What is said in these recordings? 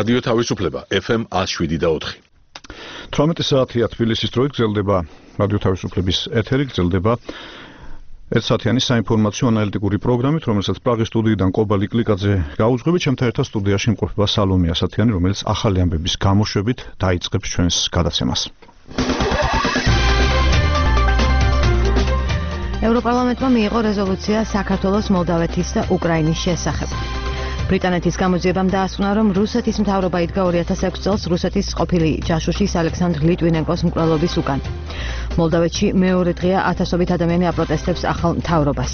რადიო თავისუფლება FM 107.4. 18 საათია თბილისის დროით გრძელდება რადიო თავისუფლების ეთერი, გრძელდება ერთსაათიანი საინფორმაციო ანალიტიკური პროგრამით, რომელსაც პრაღის სტუდიიდან კობა ლიკლიკაძე გაუძღვებით. ჩემთან ერთად სტუდიაში იმყოფება სალომე ასათიანი, რომელიც ახალი ამბების გამოშვებით დაიწყებს ჩვენს გადაცემას. ევროპარლამენტმა მიიღო რეზოლუცია საქართველოს, მოლდავეთის და უკრაინის შესახებ. ბრიტანეთის გამოძიებამ დაასკვნა, რომ რუსეთის მთავრობა იდგა 2006 წელს რუსეთის ყოფილი ჯაშუშის ალექსანდრ ლიტვინენკოს მკვლელობის უკან. მოლდავეთში მეორე დღეა ათასობით ადამიანი აპროტესტებს ახალ მთავრობას.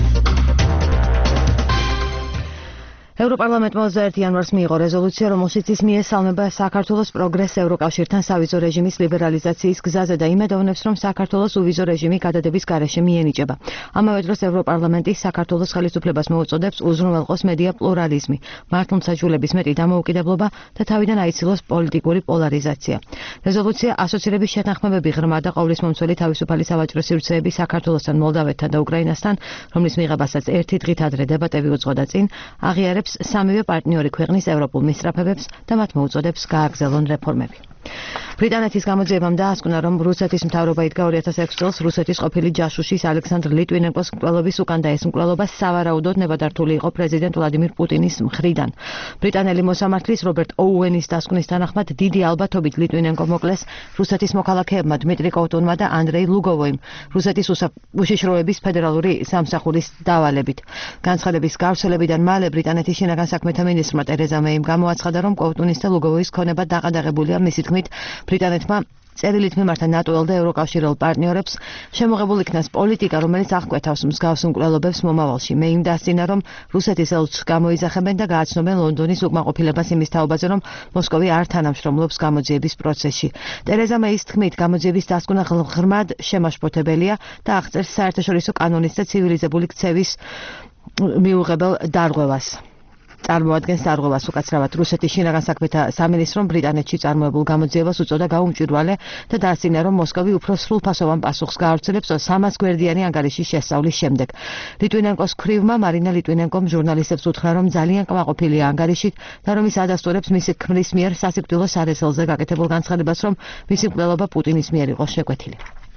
ევროპარლამენტმა 21 იანვარს მიიღო რეზოლუცია, რომელშიც ის მიესალმება საქართველოს პროგრესს ევროკავშირთან სავიზო რეჟიმის ლიბერალიზაციის გზაზე და იმედოვნებს, რომ საქართველოს უვიზო რეჟიმი გადადების გარეშე მიენიჭება. ამავე დროს ევროპარლამენტი საქართველოს ხელისუფლებას მოუწოდებს უზრუნველყოს მედია პლურალიზმი, მართლმსაჯულების მეტი დამოუკიდებლობა და თავიდან აიცილოს პოლიტიკური პოლარიზაცია. რეზოლუცია ასოცირების შეთანხმებები ღრმა და ყოვლისმომცველი თავისუფალი სავაჭრო სივრცეები საქართველოსთან, მოლდავეთთან და უკრაინასთან, რომლის მიღებასაც ერთი დღით ადრე დებატები უძღვოდა წინ, აღიარებს სამივე პარტნიორი ქვეყნის ევროპულ მისწრაფებებს და მათ მოუწოდებს გააგრძელონ რეფორმები. ბრიტანეთის გამოძიებამ დაასკვნა, რომ რუსეთის მთავრობა იდგა 2006 წელს რუსეთის ყოფილი ჯაშუშის ალექსანდრ ლიტვინენკოს მკვლელობის უკან და ეს მკვლელობა სავარაუდოდ ნებადართული იყო პრეზიდენტ ვლადიმირ პუტინის მხრიდან. ბრიტანელი მოსამართლის რობერტ ოუენის დასკვნის თანახმად დიდი ალბათობით ლიტვინენკო მოკლეს რუსეთის მოქალაქეებმა დმიტრი კოუტუნმა და ანდრეი ლუგოვოიმ რუსეთის უშიშროების ფედერალური სამსახურის დავალებით. განცხადების გავრცელებიდან მალე ბრიტანეთის შინაგან საქმეთა მინისტრმა ტერეზა მეიმ გამოაცხადა, რომ კოუტუნის და ლუგოვოის ქონება დაყადაღებულია. მისი თქმით, ბრიტანეთმა წერილით მიმართა ნატოელ და ევროკავშირულ პარტნიორებს შემოღებულ იქნას პოლიტიკა, რომელიც აღკვეთავს მსგავს მკვლელობებს მომავალში. მეიმ დასძინა, რომ რუსეთის ელჩს გამოიძახებენ და გააცნობენ ლონდონის უკმაყოფილებას იმის თაობაზე, რომ მოსკოვი არ თანამშრომლობს გამოძიების პროცესში. ტერეზა მეის თქმით, გამოძიების დასკვნა ღრმად შემაშფოთებელია და აღწერს საერთაშორისო კანონის და ცივილიზებული ქცევის მიუღებელ დარღვევას. წარმოადგენს დარღვევას უკაცრავად რუსეთის შინაგან საქმეთა სამინისტრომ ბრიტანეთში წარმოებულ გამოძიებას უწოდა გაუმჭვირვალე და დაასწინა, რომ მოსკოვი უფრო სრულფასოვან პასუხს გაავრცელებს 300 გვერდიანი ანგარიშის შესწავლის შემდეგ. ლიტვინენკოს ქვრივმა მარინა ლიტვინენკომ ჟურნალისტებს უთხრა, რომ ძალიან კმაყოფილია ანგარიშით და რომ ის ადასტურებს მისი ქმრის მიერ სასიკვდილო სარესელზე გაკეთებულ განცხადებას, რომ მისი მკვლელობა პუტინის მიერ იყო შეკვეთილი.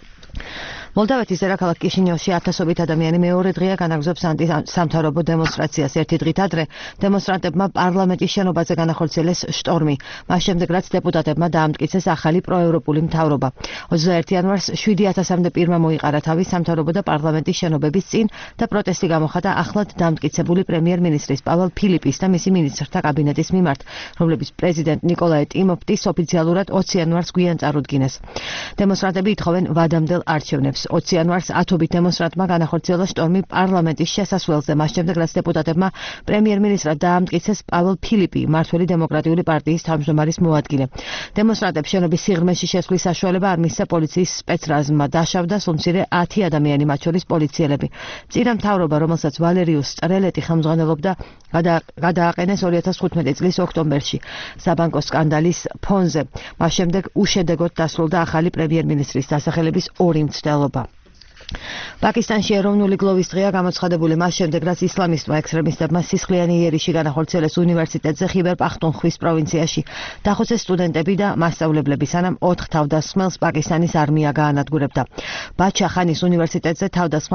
მოლდავეთის დედაქალაქ კიშინიოვში ათასობით ადამიანი მეორე დღეა განაგრძობს ანტისამთავრობო დემონსტრაციას. ერთი დღით ადრე დემონსტრანტებმა პარლამენტის შენობაზე განახორციელეს შტორმი. მას შემდეგ, რაც დეპუტატებმა დაამტკიცეს ახალი პროევროპული მთავრობა. 21 იანვარს 7000-მდე პირმა მოიყარა თავი სამთავრობო და პარლამენტის შენობების წინ და პროტესტი გამოხატა ახლად დამტკიცებული პრემიერ-მინისტრის პაველ ფილიპის და მისი მინისტრთა კაბინეტის მიმართ, რომლებიც პრეზიდენტ ნიკოლაი ტიმოფტის ოფიციალურად 20 იანვარს გვიან წარუდგინეს. დემონსტრანტები ითხოვენ ვადამდელ არჩევნებს. 20 იანვარს ათობით დემონსტრანტმა განახორციელა შტორმი პარლამენტის შესასვლელზე, მას შემდეგ, რაც დეპუტატებმა პრემიერ-მინისტრად დაამტკიცეს პაველ ფილიპი, მმართველი დემოკრატიული პარტიის თავმჯდომარის მოადგილე. დემონსტრანტებს შენობის სიღრმეში შესვლის საშუალება არ მისცა პოლიციის სპეცრაზმმა, დაშავდა სულმცირე 10 ადამიანი, მათ შორის პოლიციელები. წინა მთავრობა, რომელსაც ვალერიუს წრელეტი ხელმძღვანელობდა, გადააყენეს 2015 წლის ოქტომბერში საბანკო სკანდალის ფონზე. მას შემდეგ უშედეგოდ დასრულდა ახალი პრემიერ-მინისტრის დასახელების ორი მცდელობა. პაკისტანში ეროვნული გლოვის დღეა გამოცხადებული მას შემდეგ, რაც ისლამისტმა ექსტრემისტებმა სისხლიანი იერიში განახორციელეს უნივერსიტეტზე ხიბერ პახტუნხვის პროვინციაში. დახოცეს სტუდენტები და მასწავლებლები, სანამ 4 თავდასხმელს პაკისტანის არმია გაანადგურებდა. ბაჩახანის უნივერსიტეტზე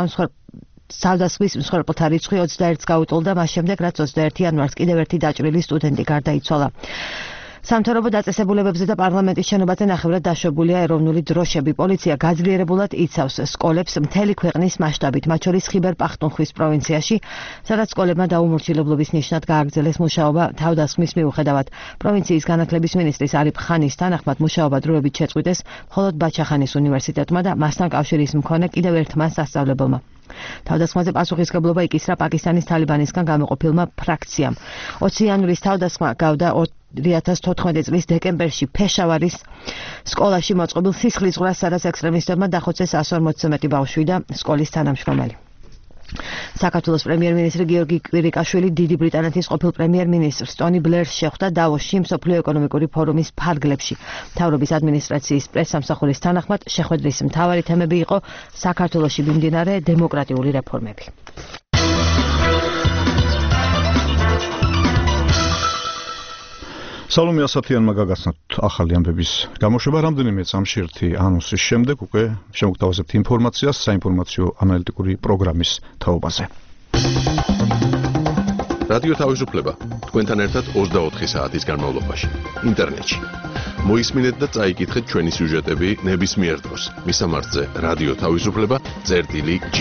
თავდასხმის მსხვერპლთა რიცხვი 21-ს გაუტოლდა, მას შემდეგ, რაც 21 იანვარს კიდევ ერთი დაჭრილი სტუდენტი გარდაიცვალა. სამთავრობო დაწესებულებებზე და პარლამენტის შენობაზე ნახევრად დაშვებულია ეროვნული დროშები. პოლიცია გაძლიერებულად იცავს სკოლებს მთელი ქვეყნის მასშტაბით, მათ შორის ხიბერ პახტუნხვის პროვინციაში, სადაც სკოლებმა დაუმორჩილებლობის ნიშნად გააგრძელეს მუშაობა თავდასხმის მიუხედავად. პროვინციის განათლების მინისტრის არიფ ხანის თანახმად მუშაობა დროებით შეწყვიტეს მხოლოდ ბაჩახანის უნივერსიტეტმა და მასთან კავშირის მქონე კიდევ ერთმა სასწავლებელმა. თავდასხმაზე პასუხისმგებლობა იკისრა პაკისტანის თალიბანისგან გამოყოფილმა ფრაქციამ. 20 იანვრის თავდასხმა გავდა 2014 წლის დეკემბერში ფეშავარის სკოლაში მოწყობილ სისხლისღვრას, სადაც ექსტრემისტებმა დახოცეს 140-ზე მეტი ბავშვი და სკოლის თანამშრომელი. საქართველოს პრემიერ-მინისტრი გიორგი კვირიკაშვილი დიდი ბრიტანეთის ყოფილ პრემიერ-მინისტრს ტონი ბლერს შეხვდა დავოსში მსოფლიო ეკონომიკური ფორუმის ფარგლებში. მთავრობის ადმინისტრაციის პრესსამსახურის თანახმად შეხვედრის მთავარი თემები იყო საქართველოში მიმდინარე დემოკრატიული რეფორმები. სალომე ასათიანმა გაგაცნოთ ახალი ამბების გამოშვება რამდენიმე წამში ერთი ანონსის შემდეგ უკვე შემოგთავაზებთ ინფორმაციას საინფორმაციო ანალიტიკური პროგრამის თაობაზე. რადიო თავისუფლება თქვენთან ერთად 24 საათის განმავლობაში ინტერნეტში. მოისმინეთ და წაიკითხეთ ჩვენი სიუჟეტები ნებისმიერ დროს. მისამართზე რადიო თავისუფლება.gi.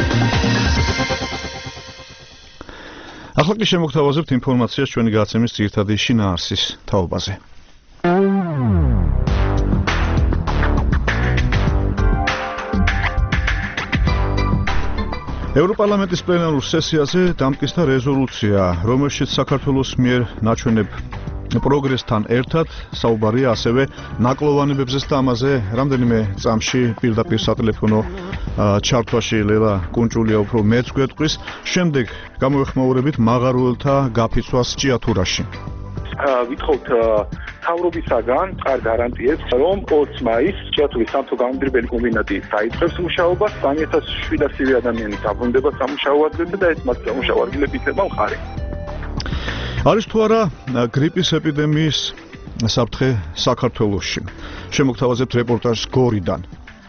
ახლა კი შემოგთავაზებთ ინფორმაციას ჩვენი გადაცემის ძირითადი შინაარსის თაობაზე. ევროპარლამენტის პლენარულ სესიაზე დამტკიცდა რეზოლუცია, რომელშიც საქართველოს მიერ ნაჩვენებ პროგრესთან ერთად საუბარია ასევე ნაკლოვანებებზეც და ამაზე რამდენიმე წამში პირდაპირ სატელეფონო ჩართვაში ლელა კუნჭულია უფრო მეც გვეტყვის, შემდეგ გამოეხმაურებით მაღაროელთა გაფიცვას ჭიათურაში. ვითხოვთ თავრობისაგან მყარ გარანტიებს, რომ 20 მაისს ჭიათურის სამთო გამომძიებელი კომბინატი დაიწყებს მუშაობას, 3700 ადამიანი დაბრუნდება სამუშაო ადგილზე და ეს მათ სამუშაო ადგილები იქნება მხარი. არის თუ არა გრიპის ეპიდემიის საფრთხე საქართველოში? შემოგთავაზებთ რეპორტაჟს გორიდან.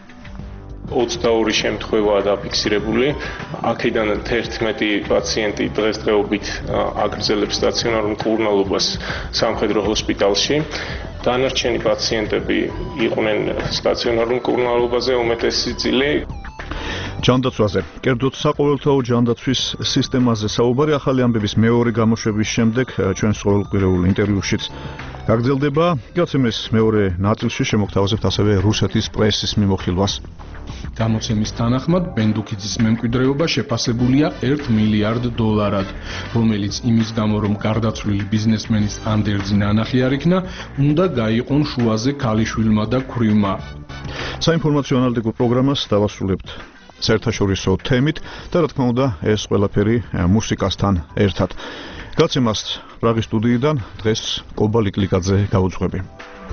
22 შემთხვევაა დაფიქსირებული. აქედან 11 პაციენტი დღესდღეობით აგრძელებს სტაციონარულ მკურნალობას სამხედრო ჰოსპიტალში. დანარჩენი პაციენტები იყვნენ სტაციონარულ მკურნალობაზე უმეტესი წილი. ჯანდაცვაზე, კერძოდ საყოველთაო ჯანდაცვის სისტემაზე საუბარი ახალი ამბების მეორე გამოშვების შემდეგ ჩვენს ყოველკვირეულ ინტერვიუშიც გაგრძელდება. გადაცემის მეორე ნაწილში შემოგთავაზებთ ასევე რუსეთის პრესის მიმოხილვას. გამოცემის თანახმად ბენდუქიძის მემკვიდრეობა შეფასებულია $1 მილიარდ, რომელიც იმის გამო რომ გარდაცვლილი ბიზნესმენის ანდერძი ნანახი არ იქნა, უნდა გაიყონ შუაზე ქალიშვილმა და ქვრივმა. საინფორმაციო ანალიტიკურ პროგრამას დავასრულებთ საერთაშორისო თემით და რა თქმა უნდა ეს ყველაფერი მუსიკასთან ერთად. გადაცემას პრაღის სტუდიიდან დღეს კობა ლიკლიკაძე გაუძღვები.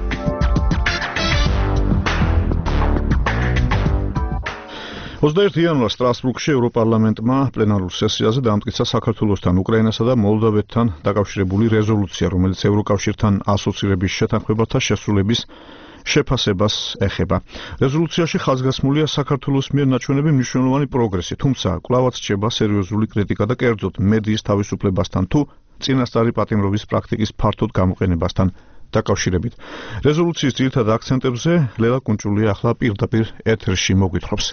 21 იანვარს სტრასბურგში ევროპარლამენტმა პლენარულ სესიაზე დაამტკიცა საქართველოსთან, უკრაინასა და მოლდავეთთან დაკავშირებული რეზოლუცია, რომელიც ევროკავშირთან ასოცირების შეთანხმებათა შესრულების შეფასებას ეხება. რეზოლუციაში ხაზგასმულია საქართველოს მიერ ნაჩვენები მნიშვნელოვანი პროგრესი, თუმცა კვლავაც რჩება სერიოზული კრიტიკა და კერძოდ მედიის თავისუფლებასთან თუ წინასწარი პატიმრობის პრაქტიკის ფართოდ გამოყენებასთან დაკავშირებით. რეზოლუციის ძირითად აქცენტებზე ლელა კუნჭულია ახლა პირდაპირ ეთერში მოგვითხრობს.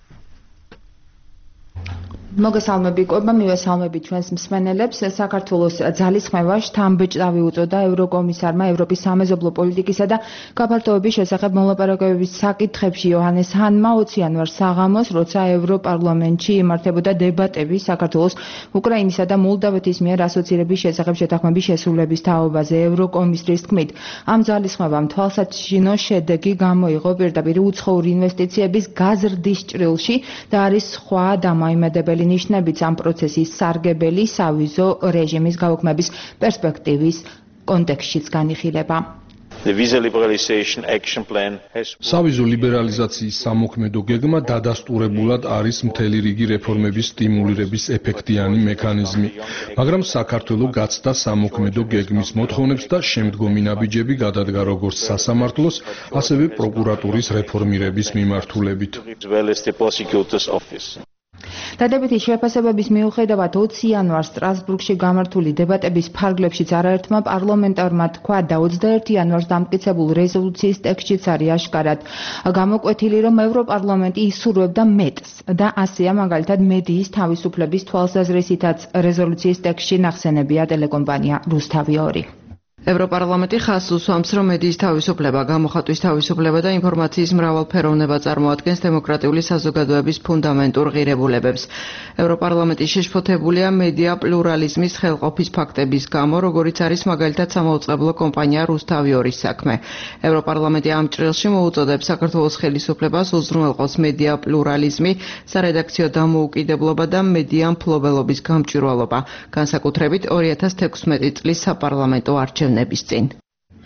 მოგესალმები ყובה, მივესალმები ჩვენს მსმენელებს. საქართველოს ძალისხმევა შთამბეჭდავი უწოდა ევროკომისარმა ევროპის სამეზობლო პოლიტიკისა და გაფართოების შესახებ მოლაპარაკებების საკითხებში იოჰანეს ჰანმა 20 იანვარს საღამოს, როცა ევროპარლამენტში იმართებოდა დებატები საქართველოს, უკრაინისა და მოლდავეთის მიერ ასოცირების შესახებ შეთანხმების შესრულების თაობაზე. ევროკომისრის თქმით, ამ ძალისხმევამ თვალსაჩინო შედეგი გამოიღო პირდაპირ უცხოური ინვესტიციების გაზრდის ჭრილში და არის სხვა დამოიმედებელი ნიშნებიც ამ პროცესის სარგებელი სავიზო რეჟიმის გაუქმების პერსპექტივის კონტექსტშიც განიხილება. სავიზო ლიბერალიზაციის სამოქმედო გეგმა დადასტურებულად არის მთელი რიგი რეფორმების სტიმულირების ეფექტიანი მექანიზმი, მაგრამ საქართველოს გაცდა სამოქმედო გეგმის მოთხოვნებს და შემდგომი ნაბიჯები გადადგა როგორც სასამართლოს, ასევე პროკურატურის რეფორმირების მიმართულებით. დადებითი შეფასებების მიუხედავად 20 იანვარს სტრასბურგში გამართული დებატების ფარგლებშიც არაერთმა პარლამენტარმა თქვა და 21 იანვარს დამტკიცებულ რეზოლუციის ტექსტშიც არის აშკარად გამოკვეთილი, რომ ევროპარლამენტი ისურვებდა მეტს და ასეა მაგალითად მედიის თავისუფლების თვალსაზრისითაც რეზოლუციის ტექსტში ნახსენებია ტელეკომპანია რუსთავი 2. ევროპარლამენტი ხაზს უსვამს, რომ მედიის თავისუფლება, გამოხატვის თავისუფლება და ინფორმაციის მრავალფეროვნება წარმოადგენს დემოკრატიული საზოგადოების ფუნდამენტურ ღირებულებებს. ევროპარლამენტი შეშფოთებულია მედია პლურალიზმის ხელყოფის ფაქტების გამო, როგორიც არის მაგალითად სამაუწყებლო კომპანია რუსთავი 2-ის საქმე. ევროპარლამენტი ამ ჭრილში მოუწოდებს საქართველოს ხელისუფლებას უზრუნველყოს მედია პლურალიზმი, სარედაქციო დამოუკიდებლობა და მედია მფლობელობის გამჭვირვალობა, განსაკუთრებით 2016 წლის საპარლამენტო არჩევნების წინ.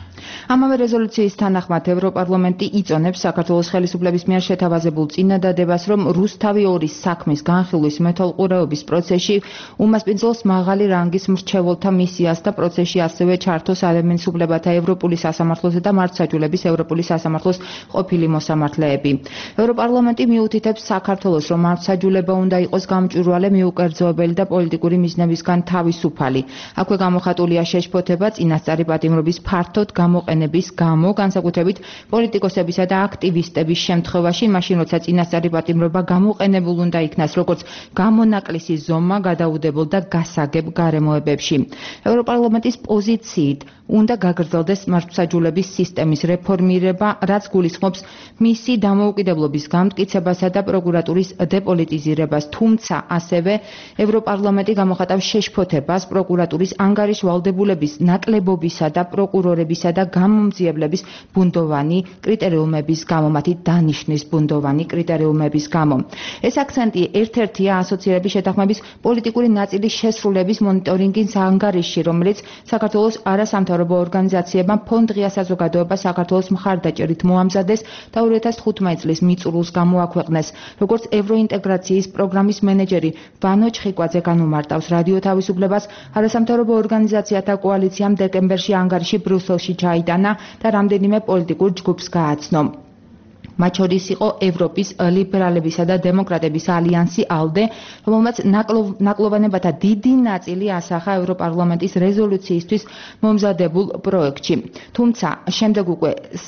ამავე რეზოლუციის თანახმად ევროპარლამენტი იწონებს საქართველოს ხელისუფლების მიერ შეთავაზებულ წინადადებას, რომ რუსთავი 2-ის საქმის განხილვის მეთვალყურეობის პროცესში უმასპინძლოს მაღალი რანგის მრჩეველთა მისიას და პროცესში ასევე ჩართოს ადამიანსუბლებათა ევროპული სასამართლოსა და მართლმსაჯულების ევროპული სასამართლოს ყოფილი მოსამართლეები. ევროპარლამენტი მიუთითებს საქართველოს, რომ მართლმსაჯულება უნდა იყოს გამჭვირვალე, მიუკერძოებელი და პოლიტიკური მიზნებისგან თავისუფალი. აქვე გამოხატულია შეშფოთება წინასწარი პატიმრობის ფართოდ გამოყენების გამო, განსაკუთრებით პოლიტიკოსებისა და აქტივისტების შემთხვევაში, მაშინ როცა წინასწარი პატიმრობა გამოყენებულ უნდა იქნას როგორც გამონაკლისი ზომა, გადაუდებელ და გასაგებ გარემოებებში. ევროპარლამენტის პოზიციით უნდა გაგრძელდეს მართლმსაჯულების სისტემის რეფორმირება, რაც გულისხმობს მისი დამოუკიდებლობის გამტკიცებასა და პროკურატურის დეპოლიტიზირებას, თუმცა ასევე ევროპარლამენტი გამოხატავს შეშფოთებას პროკურატურის ანგარიშვალდებულების ნაკლებობისა და პროკურორებისა და გამომძიებლების ბუნდოვანი კრიტერიუმების გამო, მათი დანიშვნის ბუნდოვანი კრიტერიუმების გამო. ეს აქცენტი ერთ-ერთია ასოცირების შეთანხმების პოლიტიკური ნაწილის შესრულების მონიტორინგის ანგარიში, რომელიც საქართველოს არასამთავრობო ორგანიზაციებმა ფონდ ღია საზოგადოება საქართველოს მხარდაჭერით მოამზადეს და 2015 წლის მიწურულს გამოაქვეყნეს. როგორც ევროინტეგრაციის პროგრამის მენეჯერი ვანო ჩხიკვაძე განუმარტავს რადიო თავისუფლებას, არასამთავრობო ორგანიზაციათა კოალიციამ დეკემბერში ანგარიში ბრიუსელში ჩაიტანა და რამდენიმე პოლიტიკურ ჯგუფს გააცნო. მათ შორის იყო ევროპის ლიბერალებისა და დემოკრატების ალიანსი ALDE, რომელმაც ნაკლოვანებათა დიდი ნაწილი ასახა ევროპარლამენტის რეზოლუციისთვის მომზადებულ პროექტში. თუმცა შემდეგ უკვე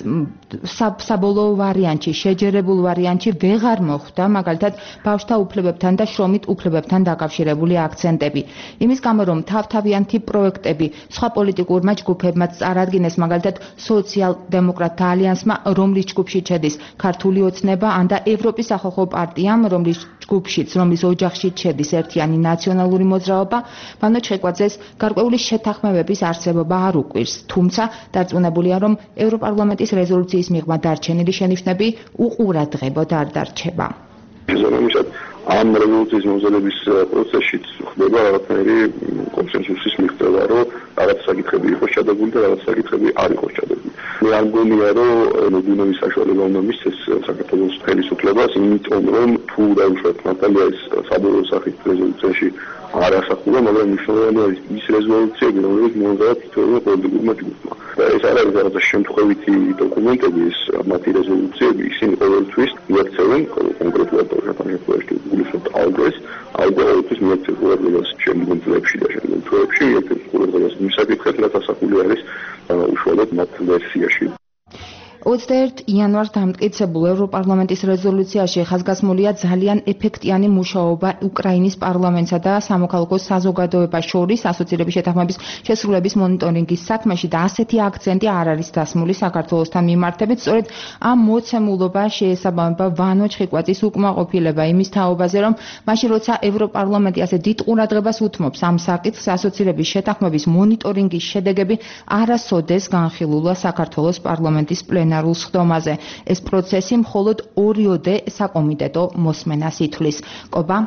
საბოლოო ვარიანტში, შეჯერებულ ვარიანტში ვეღარ მოხვდა, მაგალითად, ბავშვთა უფლებებთან და შრომით უფლებებთან დაკავშირებული აქცენტები. იმის გამო, რომ თავთავიანთი პროექტები სხვა პოლიტიკურმა ჯგუფებმაც წარადგინეს, მაგალითად, სოციალ-დემოკრატთა ალიანსმა, რომლის ჯგუფში შედის ქართული ოცნება, ან და ევროპის სახალხო პარტიამ, რომლის ჯგუფშიც, რომლის ოჯახშიც შედის ერთიანი ნაციონალური მოძრაობა, ვანო ჩხიკვაძეს გარკვეული შეთანხმებების არსებობა არ უკვირს, თუმცა დარწმუნებულია, რომ ევროპარლამენტის რეზოლუციის მიღმა დარჩენილი შენიშვნები უყურადღებოდ არ დარჩება. ამ რევოლუციის მომზადების პროცესში ხდება რაღაცნაირი კონსენსუსის მიღწევა, რომ რაღაც საკითხები იყოს ჩადებული და რაღაც საკითხები არ იყოს ჩადებული. მე არ მგონია, რომ მოდუნების საშუალება უნდა მისცეს საქართველოს ხელისუფლებას, იმიტომ რომ თუ დაუშვათ მართალია ეს საბოლოო სახით რეზოლუციაში არ ასახულა, მაგრამ მნიშვნელოვანია ის რეზოლუციები, რომელიც მოუწოდა თითოეულ პოლიტიკურმა ჯგუფმა. და ეს არ არის რაღაცა შემთხვევითი დოკუმენტები, ეს მათი რეზოლუციები, ისინი ყოველთვის მიაქცევენ კონკრეტულად შემთხვევაში გულისხმობთ ALDE-ს, ALDE ყოველთვის მიაქცევს ყურადღებას შემდგომ წლებში და შემდგომ თვეებში, მიაქცევს ყურადღებას იმ საკითხებს, რაც ასახული არის უშუალოდ მათ ვერსიაში. 21 იანვარს დამტკიცებულ ევროპარლამენტის რეზოლუციაში ხაზგასმულია ძალიან ეფექტიანი მუშაობა უკრაინის პარლამენტსა და სამოქალაქო საზოგადოებას შორის ასოცირების შეთანხმების შესრულების მონიტორინგის საქმეში და ასეთი აქცენტი არ არის დასმული საქართველოსთან მიმართებით. სწორედ ამ მოცემულობას შეესაბამება ვანო ჩხიკვაძის უკმაყოფილება იმის თაობაზე, რომ მაშინ როცა ევროპარლამენტი ასე დიდ ყურადღებას უთმობს ამ საკითხს, ასოცირების შეთანხმების მონიტორინგის შედეგები არასოდეს განხილულა საქართველოს პარლამენტის პლენარულ სხდომაზე. ეს პროცესი მხოლოდ 2-ოდე საკომიტეტო მოსმენას ითვლის. კობა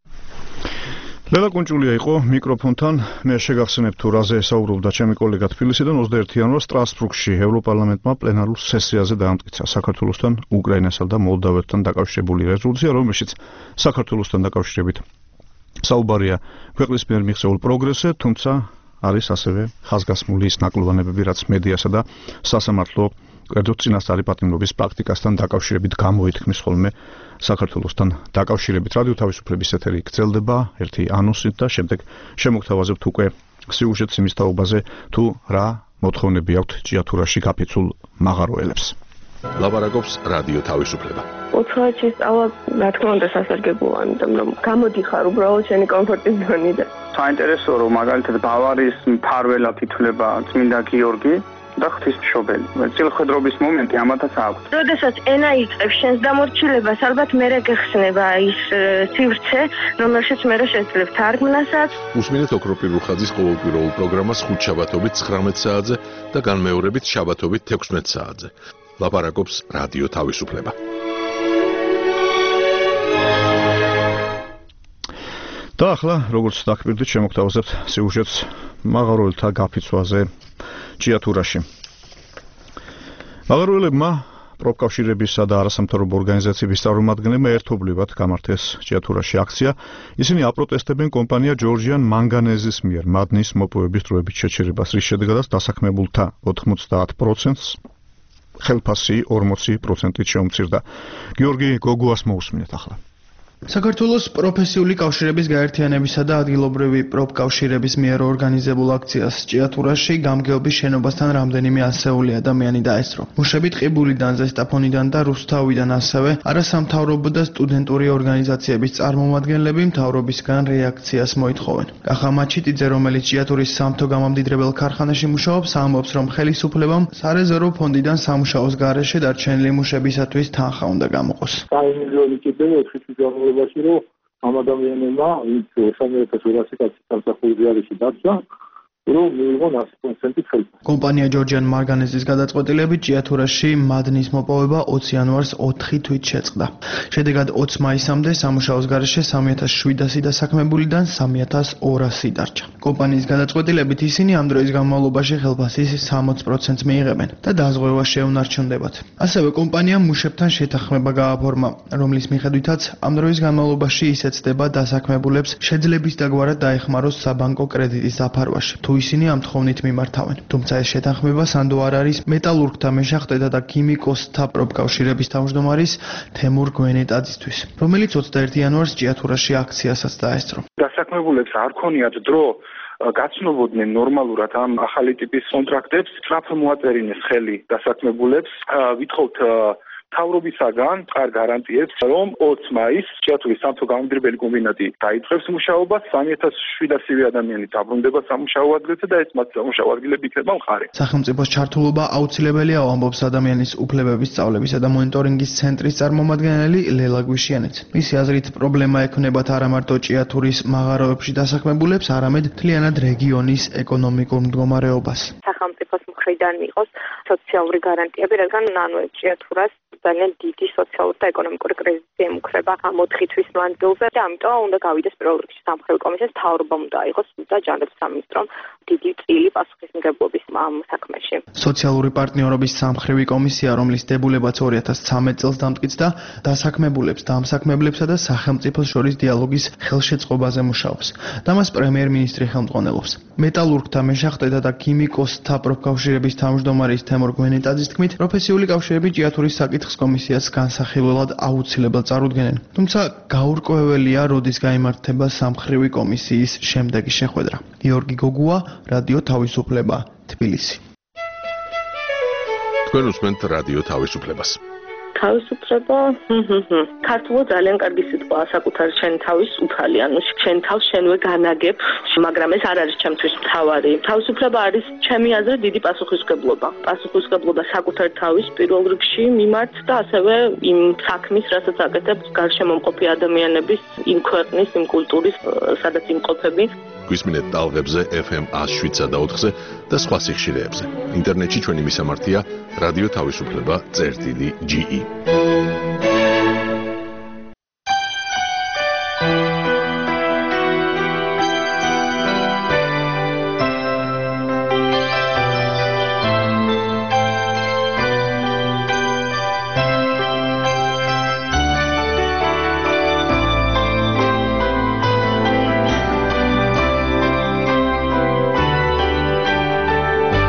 ლელა კუნჭულია იყო მიკროფონთან. მე შეგახსენებ თუ რაზე საუბრობდა ჩემი კოლეგა თბილისიდან 21 იანვარს სტრასბურგში ევროპარლამენტმა პლენარულ სესიაზე დაამტკიცა საქართველოსთან, უკრაინასა და მოლდავეთთან დაკავშირებული რეზოლუცია, რომელშიც საქართველოსთან დაკავშირებით საუბარია ქვეყნის მიერ მიღწეულ პროგრესზე, თუმცა არის ასევე ხაზგასმული ის ნაკლოვანებები, რაც მედიასა და სასამართლო კერძოდ წინასწარი პატიმრობის პრაქტიკასთან დაკავშირებით გამოითქმის ხოლმე საქართველოსთან დაკავშირებით. რადიო თავისუფლების ეთერი გრძელდება ერთი ანონსით და შემდეგ შემოგთავაზებთ უკვე სიუჟეტს იმის თაობაზე, თუ რა მოთხოვნები აქვთ ჭიათურაში გაფიცულ მაღაროელებს. ლაპარაკობს რადიო თავისუფლება. ოცხალეთში სწავლა, რა თქმა უნდა, სასარგებლოა, იმიტომ რომ გამოდიხარ უბრალოდ შენი კომფორტის ზონიდან. საინტერესოა, რომ მაგალითად ბავარიის მფარველად ითვლება წმინდა გიორგი და ღვთისმშობელი. წილხვედრობის მომენტი ამათაც აქვს. როდესაც ენა იწყებს შენს დამორჩილებას, ალბათ მერე გეხსნება ის სივრცე, რომელშიც მერე შეძლებ თარგმნასაც. უსმინეთ ოქროპირ რუხაძის ყოველკვირეულ პროგრამას ხუთშაბათობით 19 საათზე და განმეორებით შაბათობით 16 საათზე. ლაპარაკობს რადიო თავისუფლება. და ახლა, როგორც დაგკვირდით, შემოგთავაზებთ სიუჟეტს მაღაროელთა გაფიცვაზე ჭიათურაში. მაღაროელებმა პროფკავშირებისა და არასამთავრობო ორგანიზაციების წარმომადგენლებმა ერთობლივად გამართეს ჭიათურაში აქცია. ისინი აპროტესტებენ კომპანია Georgian Manganese-ის მიერ მადნის მოპოვების დროებით შეჩერებას, რის შედეგადაც დასაქმებულთა 90%-ს ხელფასი 40%-ით შეუმცირდა. გიორგი გოგუას მოусმინეთ ახლა. საქართველოს პროფესიული კავშირების გაერთიანებისა და ადგილობრივი პროფკავშირების მიერ ორგანიზებულ აქციას ჭიათურაში გამგეობის შენობასთან რამდენიმე ასეული ადამიანი დაესწრო. მუშები ტყიბულიდან, ზესტაფონიდან და რუსთავიდან ასევე არასამთავრობო და სტუდენტური ორგანიზაციების წარმომადგენლები მთავრობისგან რეაქციას მოითხოვენ. კახა მაჩიტიძე, რომელიც ჭიათურის სამთო გამამდიდრებელ ქარხანაში მუშაობს, ამბობს, რომ ხელისუფლებამ სარეზერვო ფონდიდან სამუშაოს გარეშე დარჩენილი მუშებისათვის თანხა უნდა გამოყოს. 1 მილიონი კიდევ 4 რომ ამ ადამიანებმა ვინც 3200 კაცი სამსახური არის დაცვა რომ მიიღონ 100% ხელფასი. კომპანია Georgian Manganese-ის გადაწყვეტილებით ჭიათურაში მადნის მოპოვება 20 იანვარს 4 თვით შეწყდა. შედეგად 20 მაისამდე სამუშაოს გარეშე 3700 დასაქმებულიდან 3200 დარჩა. კომპანიის გადაწყვეტილებით ისინი ამ დროის განმავლობაში ხელფასის 60%-ს მიიღებენ და დაზღვევა შეუნარჩუნდებათ. ასევე კომპანიამ მუშებთან შეთანხმება გააფორმა, რომლის მიხედვითაც ამ დროის განმავლობაში ის ეცდება დასაქმებულებს შეძლების დაგვარად დაეხმაროს საბანკო კრედიტის დაფარვაში. ისინი ამ თხოვნით მიმართავენ. თუმცა ეს შეთანხმება სანდო არ არის მეტალურგთა მეშახტეთა და ქიმიკოსთა პროფკავშირების თავმჯდომარის თემურ გვენეტაძისთვის, რომელიც 21 იანვარს ჭიათურაში აქციასაც დაესწრო. დასაქმებულებს არ ქონიათ დრო გაცნობოდნენ ნორმალურად ამ ახალი ტიპის კონტრაქტებს, სწრაფ მოაწერინეს ხელი დასაქმებულებს, ვითხოვთ მთავრობისაგან წყარ გარანტიებს, რომ 20 მაისს ჭიათურის სამთო გამამდიდრებელი კომბინატი დაიწყებს მუშაობას, 3700 ადამიანი დაბრუნდება სამუშაო ადგილზე და ეს მათ სამუშაო ადგილები იქნება მხარე. სახელმწიფოს ჩართულობა აუცილებელია, ამბობს ადამიანის უფლებების სწავლებისა და მონიტორინგის ცენტრის წარმომადგენელი ლელა გვიშიანიც. მისი აზრით, პრობლემა ექნებათ არა მარტო ჭიათურის მაღაროებში დასაქმებულებს, არამედ მთლიანად რეგიონის ეკონომიკურ მდგომარეობას. სახელმწიფოს მხრიდან იყოს სოციალური გარანტიები, რადგან ჭიათურას ძალიან დიდი სოციალური და ეკონომიკური კრიზისი ემუქრება ამ 4 თვის მანძილზე და ამიტომ უნდა გავიდეს პირველ რიგში სამხედრო კომისიას, მთავრობამ უნდა აიღოს და ჯანდაცვის სამინისტრომ დიდი წილი პასუხისმგებლობის ამ საქმეში. სოციალური პარტნიორობის სამხედრო კომისია, რომლის დებულებაც 2013 წელს დამტკიცდა, დასაქმებულებს, დამსაქმებლებსა და სახელმწიფოს შორის დიალოგის ხელშეწყობაზე მუშაობს. და მას პრემიერ-მინისტრი ხელმძღვანელობს. მეტალურგთა მეშახტეთა და ქიმიკოსთა პროფკავშირების თავმჯდომარის თემურ გვენეტაძის თქმით, პროფესიული კავშირები ჭიათურის საკითხს კომისიას განსახილველად აუცილებელ წარუდგენენ. თუმცა გაურკვეველია, როდის გაიმართება სამხედრო კომისიის შემდეგი შეხვედრა. გიორგი გოგუა, რადიო თავისუფლება, თბილისი. თქვენ უსმენთ რადიო თავისუფლებას. თავისუფლება, ქართულად ძალიან კარგი სიტყვაა, საკუთარ შენ თავის უფალი, ანუ შენ თავს შენვე განაგებ, მაგრამ ეს არ არის ჩემთვის მთავარი. თავისუფლება არის ჩემი აზრით დიდი პასუხისმგებლობა. პასუხისმგებლობა საკუთარ თავის პირველ რიგში მიმართ და ასევე იმ საქმის, რასაც აკეთებ გარშემომყოფი ადამიანების, იმ ქვეყნის, იმ კულტურის, სადაც იმყოფები. გვისმინეთ ტალღებზე FM 107.4-ზე და სხვა სიხშირეებზე. ინტერნეტში ჩვენი მისამართია რადიო თავისუფლება.ge.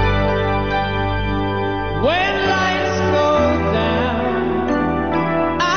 When lights go down,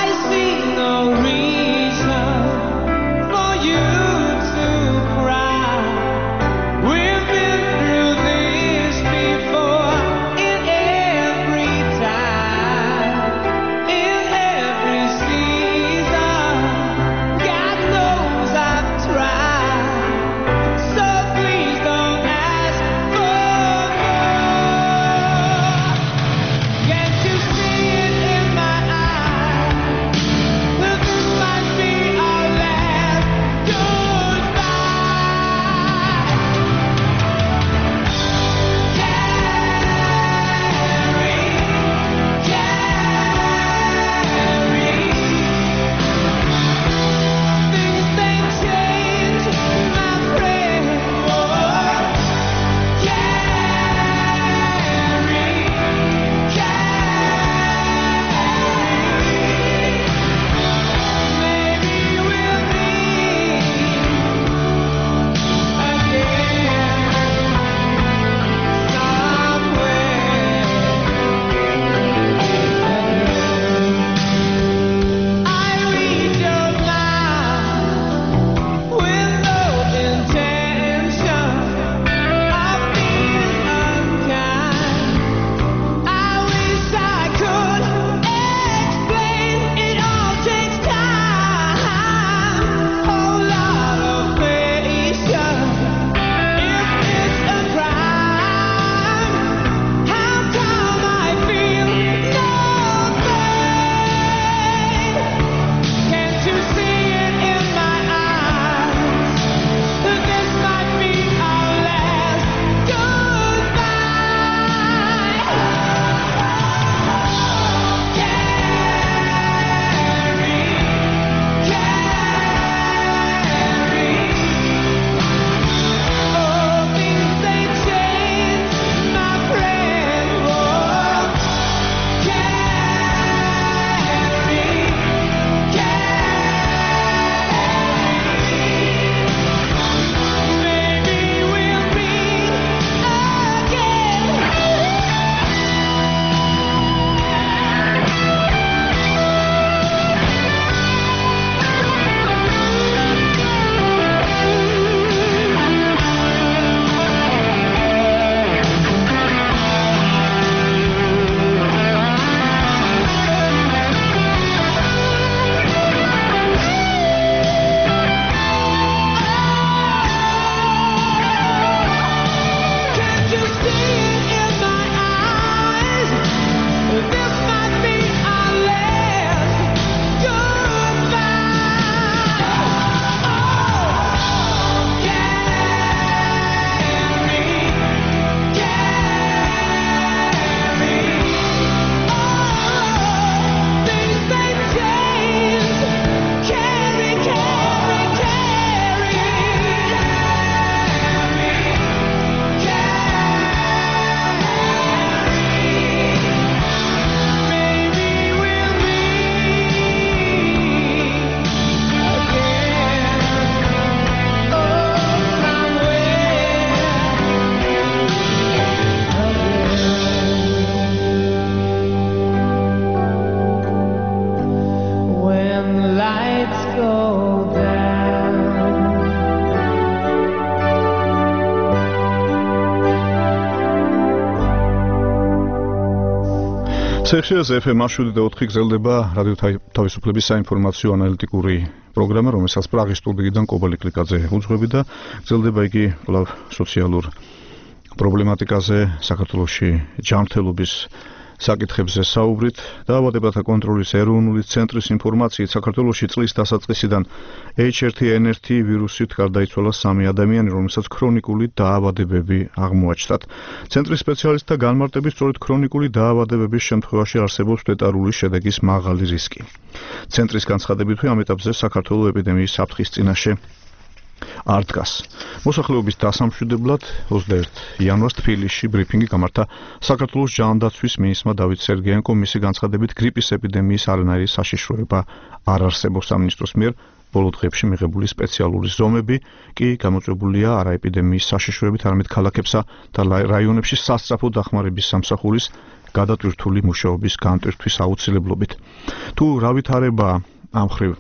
ცეხშიაზე FM 7.4 გრძელდება რადიო თავისუფლების საინფორმაციო ანალიტიკური პროგრამა, რომელსაც პრაღის სტუდიიდან კობალი კლიკაძე უძღვები და გრძელდება იგი კვლავ სოციალურ პრობლემატიკაზე, საქართველოში ჯანმრთელობის საკითხებზე საუბრით. დაავადებათა კონტროლის ეროვნული ცენტრის ინფორმაციით საქართველოში წლის დასაწყისიდან H1N1 ვირუსით გარდაიცვალა 3 ადამიანი, რომელსაც ქრონიკული დაავადებები აღმოაჩნდათ. ცენტრის სპეციალისტთა განმარტებით, სწორედ ქრონიკული დაავადებების შემთხვევაში არსებობს ლეტალური შედეგის მაღალი რისკი. ცენტრის განცხადებითი ამ ეტაპზე საქართველოს ეპიდემიის საფრთხის წინაშე არ დგას. მოსახლეობის დასამშვიდებლად 21 იანვარს თბილისში ბრიფინგი გამართა საქართველოს ჯანდაცვის მინისტრმა დავით სერგეენკომ. მისი განცხადებით, გრიპის ეპიდემიის არანაირი საშიშროება არ არსებობს. სამინისტროს მიერ ბოლო დღეებში მიღებული სპეციალური ზომები კი გამოწვეულია არა ეპიდემიის საშიშროებით, არამედ ქალაქებსა და რაიონებში სასწრაფო დახმარების სამსახურის გადატვირთული მუშაობის განტვირთვის აუცილებლობით. თუ რა ვითარება ამ მხრივ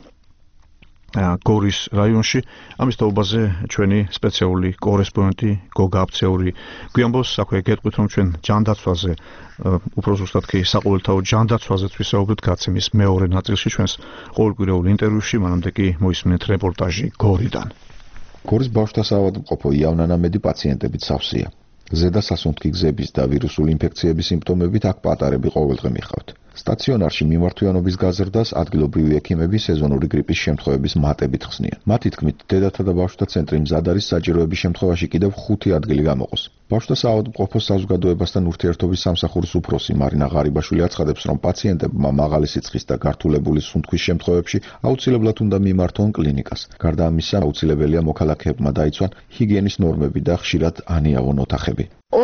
გორის რაიონში, ამის თაობაზე ჩვენი სპეციალური კორესპონდენტი გოგა აფცეული გვიამბობს. აქვე გეტყვით, რომ ჩვენ ჯანდაცვაზე, უფრო ზუსტად კი საყოველთაო ჯანდაცვაზეც ვისაუბრეთ გაცემის მეორე ნაწილში ჩვენს ყოველკვირეულ ინტერვიუში, მანამდე კი მოისმინეთ რეპორტაჟი გორიდან. გორის ბავშვთა საავადმყოფო იავნანამედი პაციენტებით სავსეა. ზედა სასუნთქი გზების და ვირუსული ინფექციების სიმპტომებით აქ პატარები ყოველდღე მიხავთ. სტაციონარში მიმართვიანობის გაზრდას ადგილობრივი ექიმები სეზონური გრიპის შემთხვევების მატებით ხსნიან. მათი თქმით, დედათა და ბავშვთა ცენტრი მზად არის საჭიროების შემთხვევაში კიდევ 5 ადგილი გამოყოს. ბავშვთა საავადმყოფოს საზოგადოებასთან ურთიერთობის სამსახურის უფროსი მარინა ღარიბაშვილი აცხადებს, რომ პაციენტებმა მაღალი სიცხის და გართულებული სუნთქვის შემთხვევებში აუცილებლად უნდა მიმართონ კლინიკას. გარდა ამისა, აუცილებელია მოქალაქეებმა დაიცვან ჰიგიენის ნორმები და ხშირად ანიავონ ოთახები.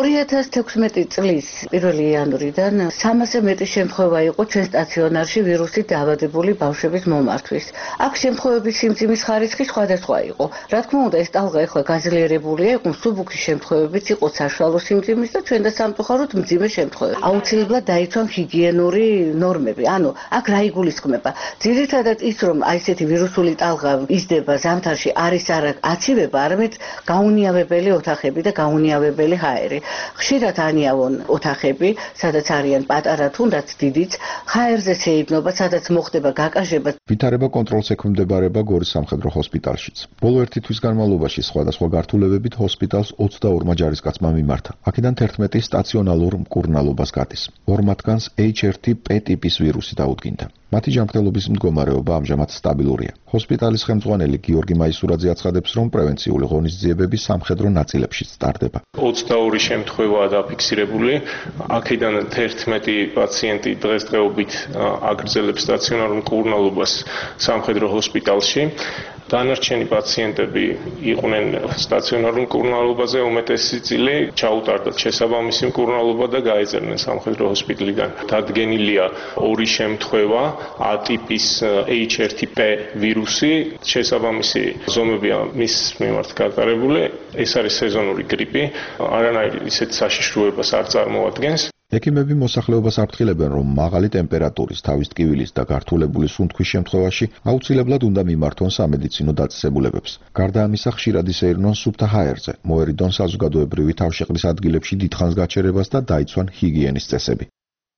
2016 წლის 1 იანვრიდან 300-ზე მეტი შემთხვევა იყო ჩვენ სტაციონარში ვირუსით დაავადებული ბავშვების მომართვის. აქ შემთხვევების სიმძიმის ხარისხი სხვადასხვა იყო. რა თქმა უნდა, ეს ტალღა ახლა გაძლიერებულია, იყო მსუბუქი შემთხვევებიც, იყო საშუალო სიმძიმის და ჩვენ და სამწუხაროდ მძიმე შემთხვევები. აუცილებლად დაიცვან ჰიგიენური ნორმები. ანუ აქ რა იგულისხმება? ძირითადად ის, რომ აი ესეთი ვირუსული ტალღა იზრდება ზამთარში, არის არა აცივება, არამედ გაუნიავებელი ოთახები და გაუნიავებელი ჰაერი. ხშირად ანიავონ ოთახები, სადაც არიან პატარა თუნდაც დიდიც, ჰაერზე შეიძნობა, სადაც მოხდება გაკაჟება. ვითარება კონტროლს ექვემდებარება გორის სამხედრო ჰოსპიტალშიც. ბოლო 1 თვის განმავლობაში სხვადასხვა გართულებებით ჰოსპიტალს 22 ჯარისკაცმა მიმართა. აქედან 11 სტაციონალურ მკურნალობას გადის. 2 მათგანს H1P ტიპის ვირუსი დაუდგინდა. მათი ჯანმრთელობის მდგომარეობა ამჟამად სტაბილურია. ჰოსპიტალის ხელმძღვანელი გიორგი მაისურაძე აცხადებს, რომ პრევენციული ღონისძიებები სამხედრო ნაწილებშიც ტარდება. 22 შემთხვევაა დაფიქსირებული. აქედან 11 პაციენტი დღესდღეობით აგრძელებს სტაციონარულ მკურნალობას სამხედრო ჰოსპიტალში. დანარჩენი პაციენტები იყვნენ სტაციონარულ მკურნალობაზე უმეტესი წილი, ჩაუტარდათ შესაბამისი მკურნალობა და გაეწერნენ სამხედრო ჰოსპიტალიდან. დადგენილია 2 შემთხვევა A ტიპის H1P ვირუსი, შესაბამისი ზომებია მის მიმართ გატარებული. ეს არის სეზონური გრიპი, არანაირი ისეთ საშიშროებას არ წარმოადგენს. ექიმები მოსახლეობას აფრთხილებენ, რომ მაღალი ტემპერატურის, თავის ტკივილის და გართულებული სუნთქვის შემთხვევაში აუცილებლად უნდა მიმართონ სამედიცინო დაწესებულებებს. გარდა ამისა, ხშირად ისეირნონ სუფთა ჰაერზე, მოერიდონ საზოგადოებრივი თავშეყრის ადგილებში დიდხანს გაჩერებას და დაიცვან ჰიგიენის წესები.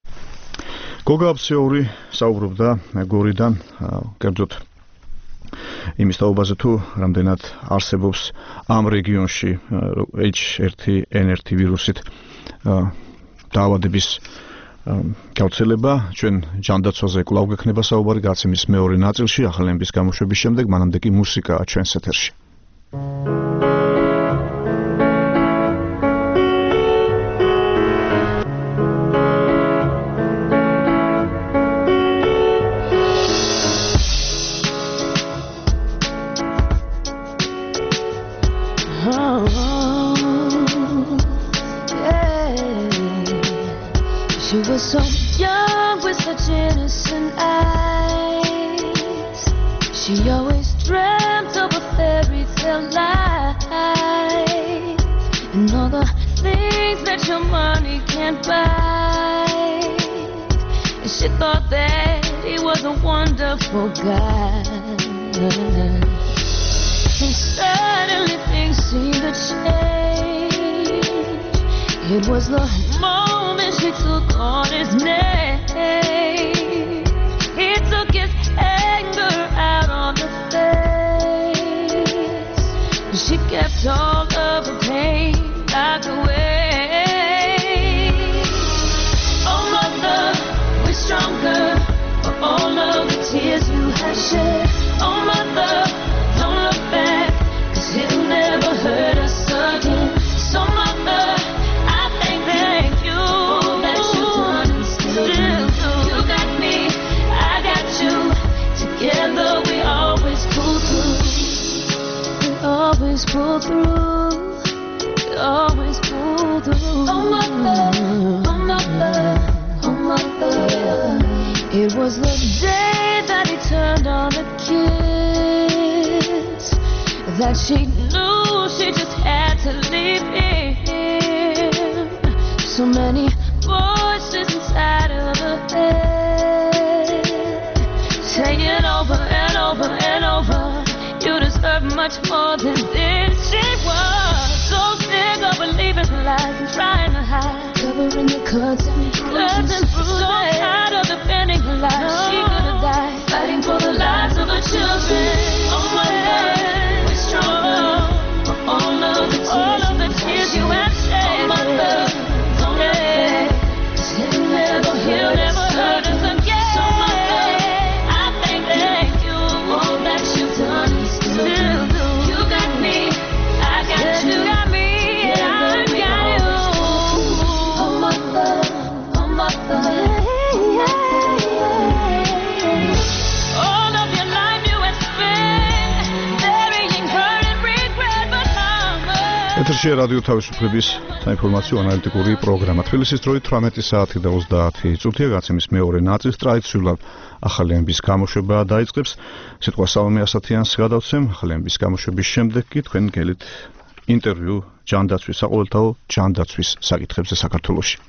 გოგა აფცეული საუბრობდა გორიდან, კერძოდ იმის თაობაზე, თუ რამდენად არსებობს ამ რეგიონში H1N1 ვირუსით დაავადების გავრცელება. ჩვენ ჯანდაცვაზე კვლავ გექნება საუბარი გაცემის მეორე ნაწილში, ახალების გამოშვების შემდეგ, მანამდე კი მუსიკაა ჩვენს ეთერში. She was so young with such innocent eyes. She always dreamt of a fairy tale life and all the things that your money can't buy. And she thought that he was a wonderful guy. And suddenly things seemed to change. It was the moment she took on his name. she kept all of the pain locked away. Oh mother, we're stronger for all of the tears you have shed. Oh mother, don't look back, 'cause it'll never hurt us again. So mother, I thank you that you've done and still do. You got me, I got you. Together we always pull through. We always pull through. We always pull through. Oh mother, oh mother, oh mother. It was the day that he turned on the kids that she knew she just had to leave him. So many voices inside of her head saying over and over and over, you deserve much more than this. She was so sick of believing lies and trying to hide, covering the cuts and bruises. So tired of defending her life, she could have died fighting for the lives of her children. Oh my God, we're stronger for all of the tears you have shed. Oh my God, don't let back, 'cause he'll never hurt us again. So my God, I thank you all that you've done and still do. You got me, I got you. You got me, and I got you. Oh mother, oh mother. All of your life you have spent burying hurt and regret, but mama. ეთერშია რადიო თავისუფლების საინფორმაციო ანალიტიკური პროგრამა. თბილისის დროით 18 საათი და 30 წუთია. გაცემის მეორე ნაწილს ტრადიციულად ახალი ამბის გამოშვება დაიწყებს. სიტყვა სალომე ასათიანს გადავცემ. ახალი ამბის გამოშვების შემდეგ კი თქვენ გელით ინტერვიუ ჯანდაცვის საყოველთაო ჯანდაცვის საკითხებზე საქართველოში.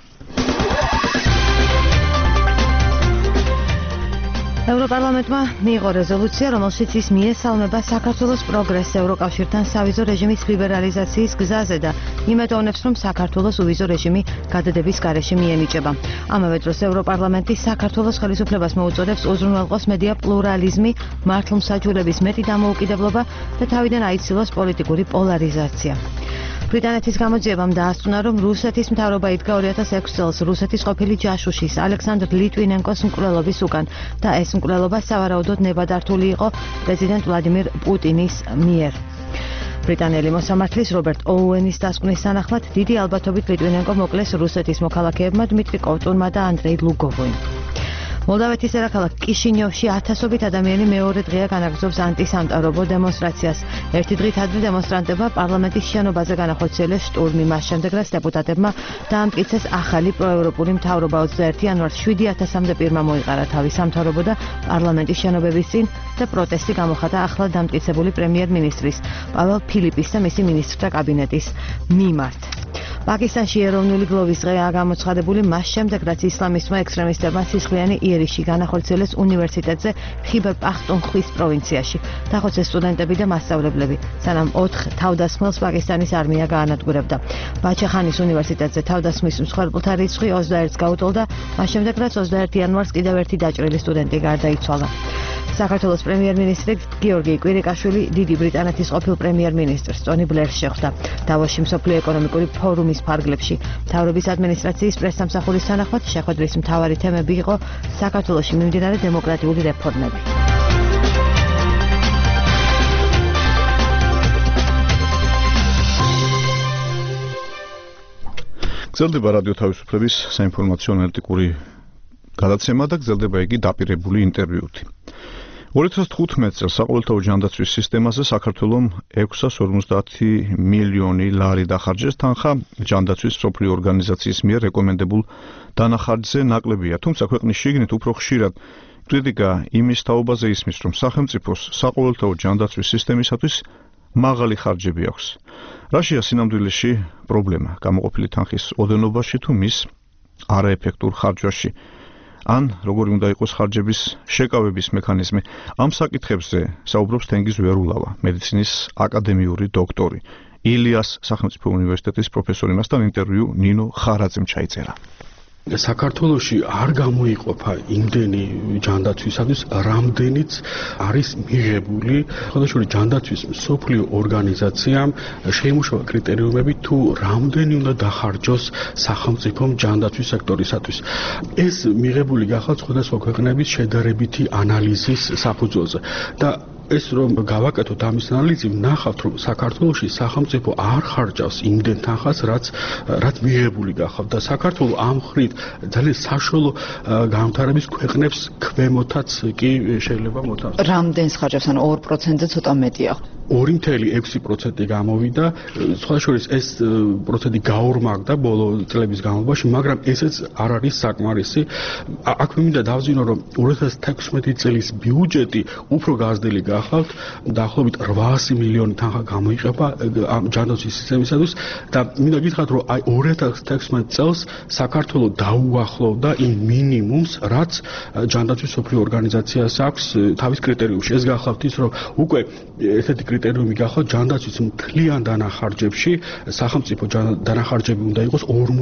ევროპარლამენტმა მიიღო რეზოლუცია, რომელშიც ის მიესალმება საქართველოს პროგრესს ევროკავშირთან სავიზო რეჟიმის ლიბერალიზაციის გზაზე და იმედოვნებს, რომ საქართველოს უვიზო რეჟიმი გადადების გარეშე მიენიჭება. ამავე დროს ევროპარლამენტი საქართველოს ხელისუფლებას მოუწოდებს უზრუნველყოს მედია პლურალიზმი, მართლმსაჯულების მეტი დამოუკიდებლობა და თავიდან აიცილოს პოლიტიკური პოლარიზაცია. ბრიტანეთის გამოძიებამ დაასტუნა, რომ რუსეთის მთავრობა იდგა 2006 წელს რუსეთის ყოფილი ჯაშუშის ალექსანდრ ლიტვინენკოს მკვლელობის უკან და ეს მკვლელობა სავარაუდოდ ნებადართული იყო პრეზიდენტ ვლადიმირ პუტინის მიერ. ბრიტანელი მოსამართლის რობერტ ოუენის დასკვნის თანახმად დიდი ალბათობით ლიტვინენკო მოკლეს რუსეთის მოქალაქეებმა დმიტრი კოვტუნმა და ანდრეი ლუგოვым. მოლდავეთის დედაქალაქ კიშინიოვში ათასობით ადამიანი მეორე დღეა განაგრძობს ანტისამთავრობო დემონსტრაციას. ერთი დღით ადრე დემონსტრანტებმა პარლამენტის შენობაზე განახორციელეს შტურმი, მას შემდეგ რაც დეპუტატებმა დაამტკიცეს ახალი პროევროპული მთავრობა 21 იანვარს 7000-მდე პირმა მოიყარა თავი სამთავრობო და პარლამენტის შენობების წინ და პროტესტი გამოხატა ახლა დამტკიცებული პრემიერ-მინისტრის პაվել ფილიპის და მისი მინისტრთა კაბინეტის მიმართ. პაკისტანში ეროვნული გლოვის დღეა გამოცხადებული მას შემდეგ, რაც ისლამისტმა ექსტრემისტებმა სისხლიანი იერიში განახორციელეს უნივერსიტეტზე ხიბერ პახტუნხვის პროვინციაში. დახოცეს სტუდენტები და მასწავლებლები, სანამ 4 თავდასხმელს პაკისტანის არმია გაანადგურებდა. ბაჩახანის უნივერსიტეტზე თავდასხმის მსხვერპლთა რიცხვი 21-ს გაუტოლდა, მას შემდეგ, რაც 21 იანვარს კიდევ ერთი დაჭრილი სტუდენტი გარდაიცვალა. საქართველოს პრემიერ-მინისტრი გიორგი კვირიკაშვილი დიდი ბრიტანეთის ყოფილ პრემიერ-მინისტრს ტონი ბლერს შეხვდა. დავოსში მსოფლიო ეკონომიკური ფორუმის ფარგლებში მთავრობის ადმინისტრაციის პრესსამსახურის თანახმად შეხვედრის მთავარი თემები იყო საქართველოში მიმდინარე დემოკრატიული რეფორმები. გრძელდება რადიო თავისუფლების საინფორმაციო ანალიტიკური გადაცემა და გრძელდება იგი დაპირებული ინტერვიუთი. 2015 წელს საყოველთაო ჯანდაცვის სისტემაზე საქართველომ 650 მილიონი ლარი დახარჯეს თანხა ჯანდაცვის მსოფლიო ორგანიზაციის მიერ რეკომენდებულ დანახარჯზე ნაკლებია, თუმცა ქვეყნის შიგნით უფრო ხშირად კრიტიკა იმის თაობაზე ისმის, რომ სახელმწიფოს საყოველთაო ჯანდაცვის სისტემისათვის მაღალი ხარჯები აქვს. რაშია სინამდვილეში პრობლემა გამოყოფილი თანხის ოდენობაში თუ მის არაეფექტურ ხარჯვაში? ან როგორი უნდა იყოს ხარჯების შეკავების მექანიზმი? ამ საკითხებზე საუბრობს თენგიზ ვერულავა, მედიცინის აკადემიური დოქტორი, ილიას სახელმწიფო უნივერსიტეტის პროფესორი. მასთან ინტერვიუ ნინო ხარაძემ ჩაიწერა. საქართველოში არ გამოიყოფა იმდენი ჯანდაცვისათვის, რამდენიც არის მიღებული. ხოდაშური ჯანდაცვის მსოფლიო ორგანიზაციამ შეიმუშავა კრიტერიუმები თუ რამდენი უნდა დახარჯოს სახელმწიფომ ჯანდაცვის სექტორისათვის. ეს მიღებული გახალთ სხვადასხვა ქვეყნების შედარებითი ანალიზის საფუძველზე და ეს რომ გავაკეთოთ ამის ანალიზი, ვნახავთ რომ საქართველოში სახელმწიფო არ ხარჯავს იმდენ თანხას, რაც მიღებული გახავთ და საქართველო ამ ხრით ძალიან საშუალო განვითარების ქვეყნებს ქვემოთაც კი შეიძლება მოთამაშოს. რამდენს ხარჯავს, ანუ 2%-ზე ცოტა მეტია. 2.6% გამოვიდა, სხვა შორის ეს პროცენტი გაორმაგდა ბოლო წლების განმავლობაში, მაგრამ ესეც არ არის საკმარისი. აქ მინდა დავზინო, რომ 2016 წლის ბიუჯეტი უფრო გაზრდილი გახავთ, დაახლოებით 800 მილიონი თანხა გამოიყება ამ ჯანდაცვის სისტემისათვის და მინდა გითხრათ, რომ აი 2016 წელს საქართველო დაუახლოვდა იმ მინიმუმს, რაც ჯანდაცვის მსოფლიო ორგანიზაციას აქვს თავის კრიტერიუმში. ეს გახლავთ ის, რომ უკვე ესეთი კრიტერიუმი გახავთ ჯანდაცვის მთლიან დანახარჯებში სახელმწიფო დანახარჯები უნდა იყოს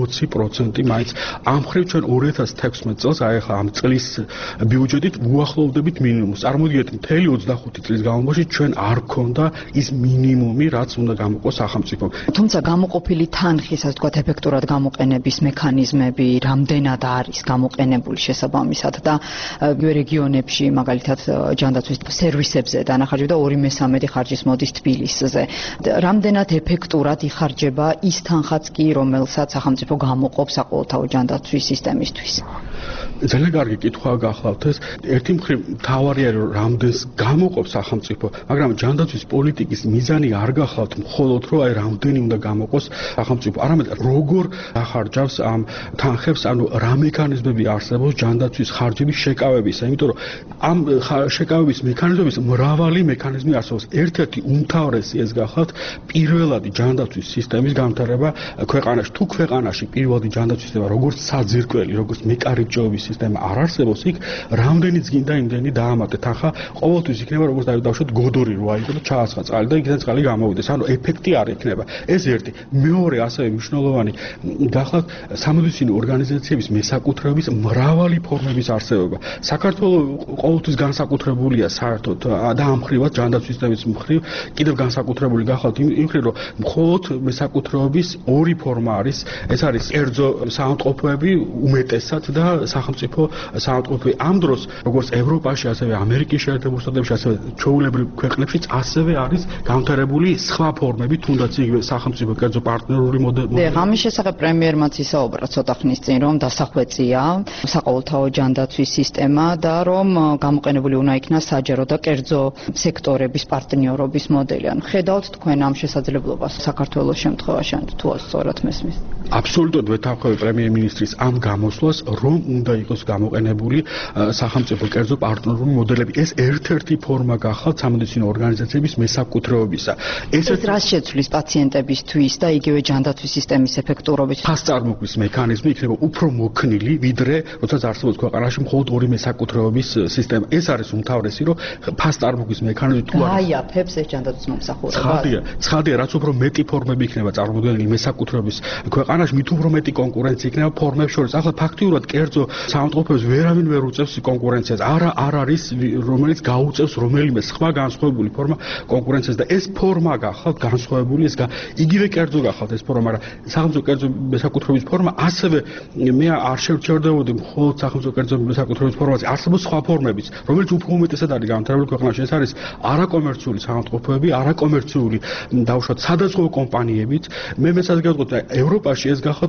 40% მაინც. ამ მხრივ ჩვენ 2016 წელს აი ახლა ამ წლის ბიუჯეტით უახლოვდებით მინიმუმს. წარმოგიდგენთ, მთელი 25 წლის განმავლობაში ჩვენ არ გქონდა ის მინიმუმი, რაც უნდა გამოყოს სახელმწიფომ. თუმცა გამოყოფილი თანხის, ასე ვთქვათ, ეფექტურად გამოყენების მექანიზმები რამდენად არის გამოყენებული შესაბამისად და რეგიონებში, მაგალითად, ჯანდაცვის სერვისებზე დანახარჯები და 2/3 ხარჯის მოდის თბილისზე. რამდენად ეფექტურად იხარჯება ის თანხაც კი, რომელსაც სახელმწიფო გამოყოფს საყოველთაო ჯანდაცვის სისტემისთვის? ძალიან კარგი კითხვაა გახლავთ ეს. ერთი მხრივ მთავარია რომ რამდენს გამოყოფს სახელმწიფო, მაგრამ ჯანდაცვის პოლიტიკის მიზანი არ გახლავთ მხოლოდ რომ აი რამდენი უნდა გამოყოს სახელმწიფო, არამედ როგორ ახარჯავს ამ თანხებს, ანუ რა მექანიზმები არსებობს ჯანდაცვის ხარჯების შეკავებისა, იმიტომ რომ ამ შეკავების მექანიზმების მრავალი მექანიზმი არსებობს. ერთ-ერთი უმთავრესი ეს გახლავთ პირველადი ჯანდაცვის სისტემის განვითარება ქვეყანაში. თუ ქვეყანაში პირველადი ჯანდაცვის სისტემა როგორც საძირკველი, როგორც მეკარიბჭეობის სისტემა არ არსებობს, იქ რამდენიც გინდა იმდენი დაამატეთ. ახლა ყოველთვის იქნება როგორც დავუშვათ გოდორი რო აიღო და ჩაასხა წყალი და იქიდან წყალი გამოვიდეს. ანუ ეფექტი არ იქნება. ეს ერთი. მეორე ასევე მნიშვნელოვანი გახლავთ სამედიცინო ორგანიზაციების მესაკუთრეობის მრავალი ფორმების არსებობა. საქართველო ყოველთვის განსაკუთრებულია საერთოდ და ამ მხრივაც ჯანდაცვის სისტემის მხრივ კიდევ განსაკუთრებული გახლავთ იმ მხრივ რომ მხოლოდ მესაკუთრეობის ორი ფორმა არის. ეს არის კერძო საავადმყოფოები უმეტესად და სახელმწიფო საავადმყოფოები. ამ დროს როგორც ევროპაში, ასევე ამერიკის შეერთებულ შტატებში, ასევე ჩვეულებრივ ქვეყნებშიც ასევე არის განვითარებული სხვა ფორმები, თუნდაც იგივე სახელმწიფო კერძო პარტნიორული მოდელი. ამის შესახებ პრემიერმაც ისაუბრა ცოტა ხნის წინ, რომ დასახვეწია საყოველთაო ჯანდაცვის სისტემა და რომ გამოყენებული უნდა იქნას საჯარო და კერძო სექტორების პარტნიორობის მოდელი. ანუ ხედავთ თქვენ ამ შესაძლებლობას საქართველოს შემთხვევაში, ან თუ სწორად მესმის? აბსოლუტურად ვეთანხმები პრემიერ-მინისტრის ამ გამოსვლას, რომ უნდა იყოს გამოყენებული სახელმწიფო კერძო პარტნიორული მოდელები. ეს ერთ-ერთი ფორმა გახლავთ სამედიცინო ორგანიზაციების მესაკუთრეობისა. ეს რას შეცვლის პაციენტებისთვის და იგივე ჯანდაცვის სისტემის ეფექტურობით? ფასწარმოყრის მექანიზმი იქნება უფრო მოქნილი, ვიდრე როდესაც არსებობს ქვეყანაში მხოლოდ ორი მესაკუთრეობის სისტემა. ეს არის უმთავრესი, რომ ფასწარმოყრის მექანიზმი თუ არის აიაფებს ეს ჯანდაცვის მომსახურებას. ცხადია, რაც უფრო მეტი ფორმები იქნება წარმოდგენილი მესაკუთრეობის ქვეყანაში, მით უფრო მეტი კონკურენცია იქნება ფორმებს შორის. ახლა ფაქტიურად კერძო საავადმყოფოებს ვერავინ ვერ უწევს კონკურენციას. არ არის რომელიც გაუწევს რომელიმე სხვა განსხვავებული ფორმა კონკურენციას და ეს ფორმა გახლავთ განსხვავებული, ეს იგივე კერძო გახლავთ ეს ფორმა, მაგრამ სახელმწიფო კერძო მესაკუთრეობის ფორმა ასევე მე არ შევჩერდებოდი მხოლოდ სახელმწიფო კერძო მესაკუთრეობის ფორმაზე, არსებობს სხვა ფორმებიც, რომელიც უფრო უმეტესად არის განვითარებული ქვეყანაში. ეს არის არაკომერციული საავადმყოფოები, არაკომერციული დავუშვათ სადაზღვევო კომპანიებიც. მე მეცად გავუწყოთ ევროპაში ეს გახლავთ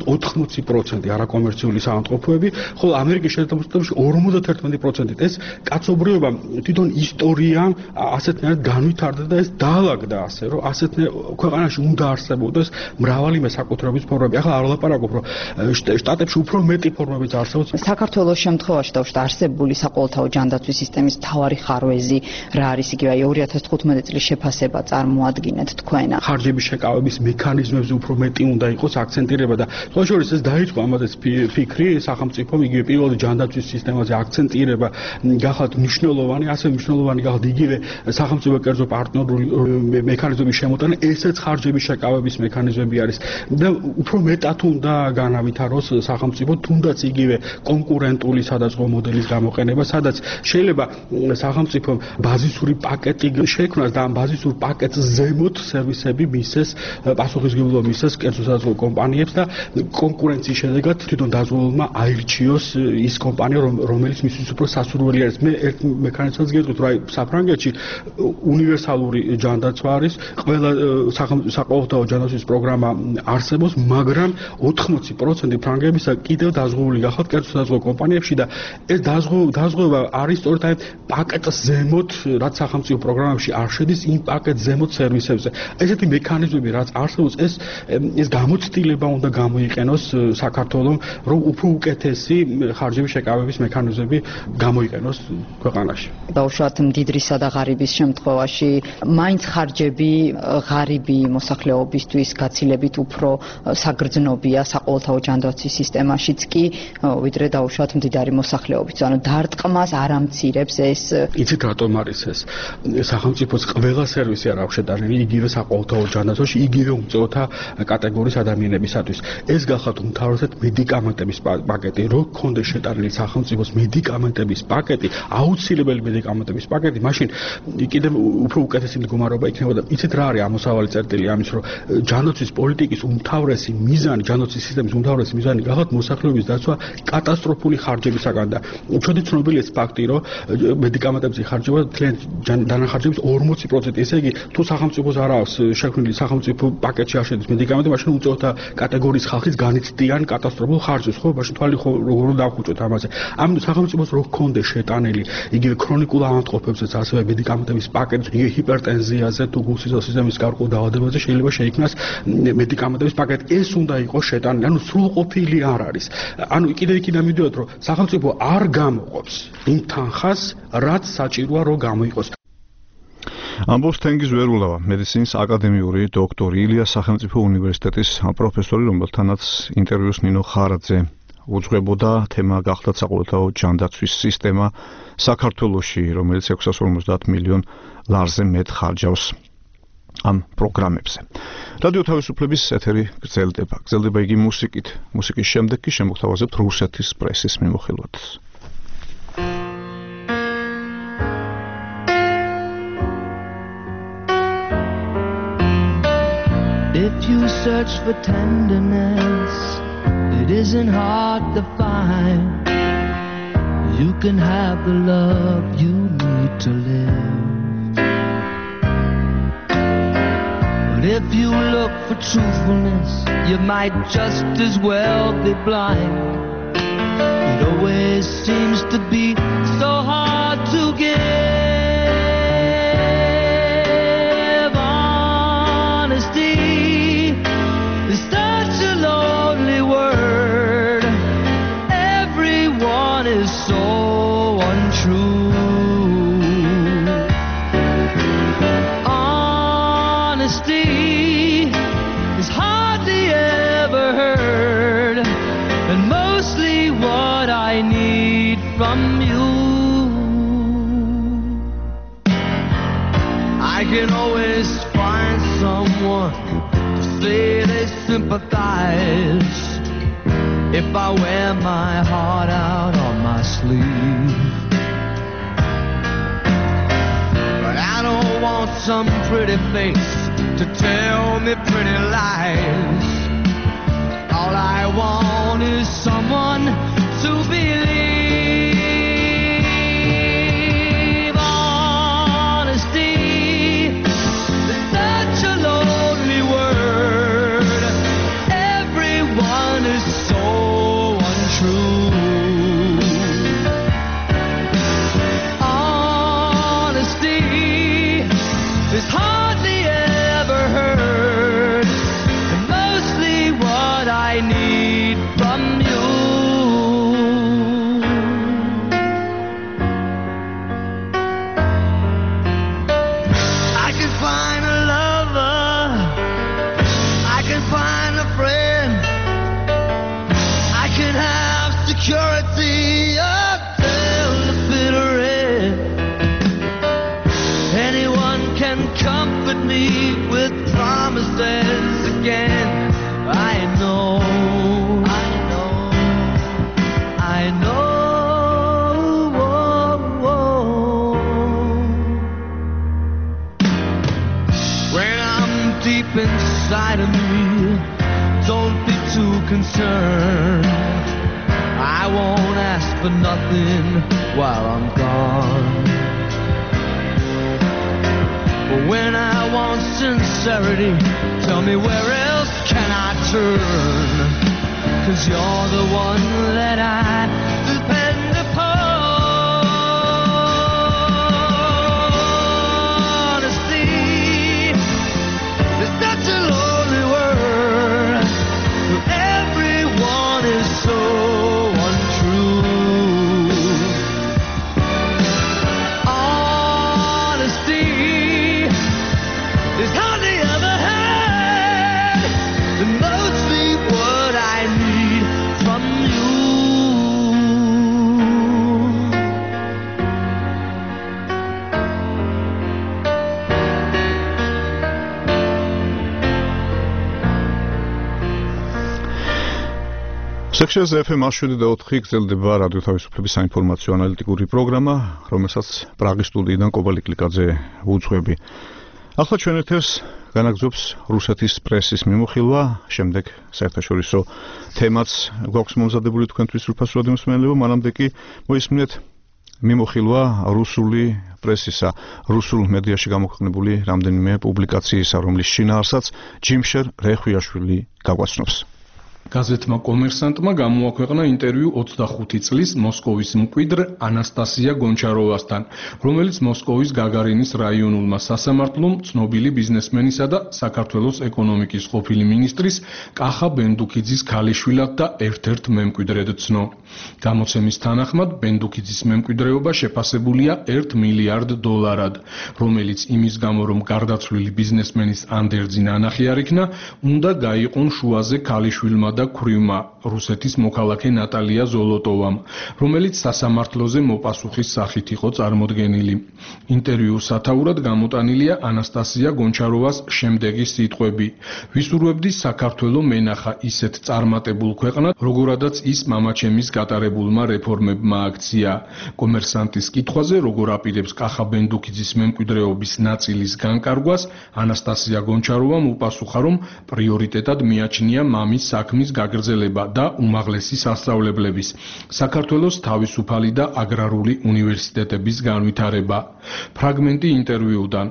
80% არაკომერციული საავადმყოფოები, ხოლო ამერიკის შეერთებულ შტატებში 51%. ეს კაცობრიობა თვითონ ისტორიამ ასეთნაირად განვითარდა და ეს დაალაგდა ასე, რომ ასეთნაირ ქვეყანაში უნდა არსებობდეს მრავალი მესაკუთრეობის ფორმები. ახლა არ ვლაპარაკობ, რომ შტატებში უფრო მეტი ფორმებიც არსებობს. საქართველოს შემთხვევაში დავუშვათ არსებული საყოველთაო ჯანდაცვის სისტემის მთავარი ხარვეზი რა არის, იგივე 2015 წლის შეფასება წარმოადგენთ თქვენ? ხარჯების შეკავების მექანიზმებზე უფრო მეტი უნდა იყოს აქცენტირება და სხვა შორის ეს დაიწყო ამაზე ფიქრი სახელმწიფომ იგივე მხოლოდ ჯანდაცვის სისტემაზე აქცენტირება გახალთ მნიშვნელოვანი, ასევე მნიშვნელოვანი გახალთ იგივე სახელმწიფო კერძო პარტნიორული მექანიზმების შემოტანა, ესეც ხარჯების შეკავების მექანიზმები არის და უფრო მეტად უნდა განავითაროს სახელმწიფო თუნდაც იგივე კონკურენტული სადაზღვო მოდელის გამოყენება, სადაც შეიძლება სახელმწიფო ბაზისური პაკეტი შექმნას და ამ ბაზისურ პაკეტს ზემოთ სერვისები მისცეს, პასუხისმგებლობა მისცეს კერძო სადაზღვო კომპანიებს და კონკურენციის შედეგად თვითონ დაზღვეულმა აირჩიოს ის კომპანია, რომელიც მისთვის უფრო სასურველი არის. მე ერთ მექანიზმს გეტყვით, რომ აი საფრანგეთში უნივერსალური ჯანდაცვა არის, ყველა საყოველთაო ჯანდაცვის პროგრამა არსებობს, მაგრამ 80% ფრანგებისა კიდევ დაზღვეული გახავთ კერძო სადაზღვო კომპანიებში და ეს დაზღვევა არის სწორედ აი პაკეტს ზემოთ, რაც სახელმწიფო პროგრამებში არ შედის, იმ პაკეტს ზემოთ სერვისებზე. ესეთი მექანიზმები რაც არსებობს, ეს გამოცდილება უნდა გამოიყენოს საქართველოს, რომ უფრო უკეთესი ხარჯების შეკავების მექანიზმები გამოიყენოს ქვეყანაში. დაუშვათ მდიდრისა და ღარიბის შემთხვევაში მაინც ხარჯები ღარიბი მოსახლეობისთვის გაცილებით უფრო საგრძნობია საყოველთაო ჯანდაცვის სისტემაშიც კი ვიდრე დაუშვათ მდიდარი მოსახლეობის. ანუ დარტყმას არ ამცირებს ეს. იცით რატომ არის ეს? სახელმწიფოს ყველა სერვისი არ აქვს შეტანილი იგივე საყოველთაო ჯანდაცვაში, იგივე უმწეოთა კატეგორიის ადამიანებისათვის. ეს გახალთ უმთავრესად მედიკამენტების პაკეტი, რო გქონდეს შეტანილი სახელმწიფოს მედიკამენტების პაკეტი, აუცილებელი მედიკამენტების პაკეტი, მაშინ კიდევ უფრო უკეთესი მდგომარეობა იქნებოდა. იცით რა არის ამოსავალი წერტილი ამის, რომ ჯანდაცვის პოლიტიკის უმთავრესი მიზანი, ჯანდაცვის სისტემის უმთავრესი მიზანი გახალთ მოსახლეობის დაცვა კატასტროფული ხარჯებისაგან და ჩვენი ცნობილი ეს ფაქტი, რომ მედიკამენტებზე ხარჯება დანახარჯების 40%. ესე იგი, თუ სახელმწიფოს არ აქვს შექმნილი სახელმწიფო პაკეტში არ შედის მედიკამენტი, მაშინ უწევთა კატეგორიის ხალხის განიცდიან კატასტროფულ ხარჯებს, ხო? მაშინ თვალი როგორ დავხვიჭოთ ამაზე. ამ სახელმწიფოს რო გქონდეს შეტანილი იგივე ქრონიკულ ავადმყოფებზეც, ასევე მედიკამენტების პაკეტი, იგივე ჰიპერტენზიაზე, თუ გულ-სისხლის სისტემის გარკვეულ დაავადებებზე შეიძლება შეიქმნას მედიკამენტების პაკეტი. ეს უნდა იყოს შეტანილი, ანუ სრულყოფილი არ არის. ანუ კიდევ იქიდან მივიდოდეთ, რომ სახელმწიფო არ გამოყოფს იმ თანხას, რაც საჭიროა რომ გამოიყოს. ამბობს თენგიზ ვერულავა, მედიცინის აკადემიური დოქტორი, ილიას სახელმწიფო უნივერსიტეტის პროფესორი, რომელთანაც ინტერვიუს ნინო ხარაძე უძღვებოდა. თემა გახლდათ საყოველთაო ჯანდაცვის სისტემა საქართველოში, რომელიც 650 მილიონ ლარზე მეტ ხარჯავს ამ პროგრამებზე. რადიო თავისუფლების ეთერი გრძელდება იგი მუსიკით. მუსიკის შემდეგ კი შემოგთავაზებთ რუსეთის პრესის მიმოხილვას. If you search for tenderness, it isn't hard to find. You can have the love you need to live. But if you look for truthfulness, you might just as well be blind. It always seems to be so hard to give. Can always find someone to say they sympathize if I wear my heart out on my sleeve. But I don't want some pretty face to tell me pretty lies. All I want is someone to believe. me with promises again. I know. When I'm deep inside of me, don't be too concerned. I won't ask for nothing while I'm gone. But when I want sincerity, tell me where else can I turn? 'Cause you're the one that I depend upon. Honesty is such a lonely word. Everyone is so untrue. Honesty is hardly ever had, and mostly what I need from you. Section FM 7.4 გრძელდება რადიო თავისუფლების საინფორმაციო ანალიტიკური პროგრამა, რომელსაც პრაღის სტუდიიდან კობალიკ ლიკაძე უძღვები. ახლა ჩვენ ეთერს განაგზობს რუსეთის პრესის მიმოხილვა, შემდეგ საერთაშორისო თემაც გვაქვს მომზადებული თქვენთვის უფასო რადიომსმენელებო, მანამდე კი მოისმინეთ მიმოხილვა რუსული პრესისა, რუსულ მედიაში გამოქვეყნებული რამდენიმე პუბლიკაციისა, რომლის შინაარსაც ჯიმშერ რეხვიაშვილი გაგვაცნობს. გაზეთმა კომერსანტმა გამოაქვეყნა ინტერვიუ 25 წლის მოსკოვის მკვიდრ ანასტასია გონჩაროვასთან, რომელიც მოსკოვის გაგარინის რაიონულმა სასამართლომ ცნობილი ბიზნესმენისა და საქართველოს ეკონომიკის ყოფილი მინისტრის კახა ბენდუქიძის ქალიშვილად და ერთ-ერთ მემკვიდრედ ცნო. გამოცემის თანახმად ბენდუქიძის მემკვიდრეობა შეფასებულია $1 მილიარდ, რომელიც იმის გამო რომ გარდაცვლილი ბიზნესმენის ანდერძი ნანახი არ იქნა, უნდა გაიყონ შუაზე ქალიშვილმა და ქვრივმა რუსეთის მოქალაქე ნატალია ზოლოტოვამ, რომელიც სასამართლოზე მოპასუხის სახით იყო წარმოდგენილი. ინტერვიუს სათაურად გამოტანილია ანასტასია გონჩაროვას შემდეგი სიტყვები: ვისურვებდი საქართველო მენახა ისეთ წარმატებულ ქვეყნად, როგორადაც ის მამაჩემის გატარებულმა რეფორმებმა აქცია. კომერსანტის კითხვაზე, როგორ აპირებს კახა ბენდუქიძის მემკვიდრეობის ნაწილის განკარგვას, ანასტასია გონჩაროვამ უპასუხა, რომ პრიორიტეტად მიაჩნია მამის საქმის გაგრძელება და უმაღლესი სასწავლებლების, საქართველოს თავისუფალი და აგრარული უნივერსიტეტების განვითარება. ფრაგმენტი ინტერვიუდან.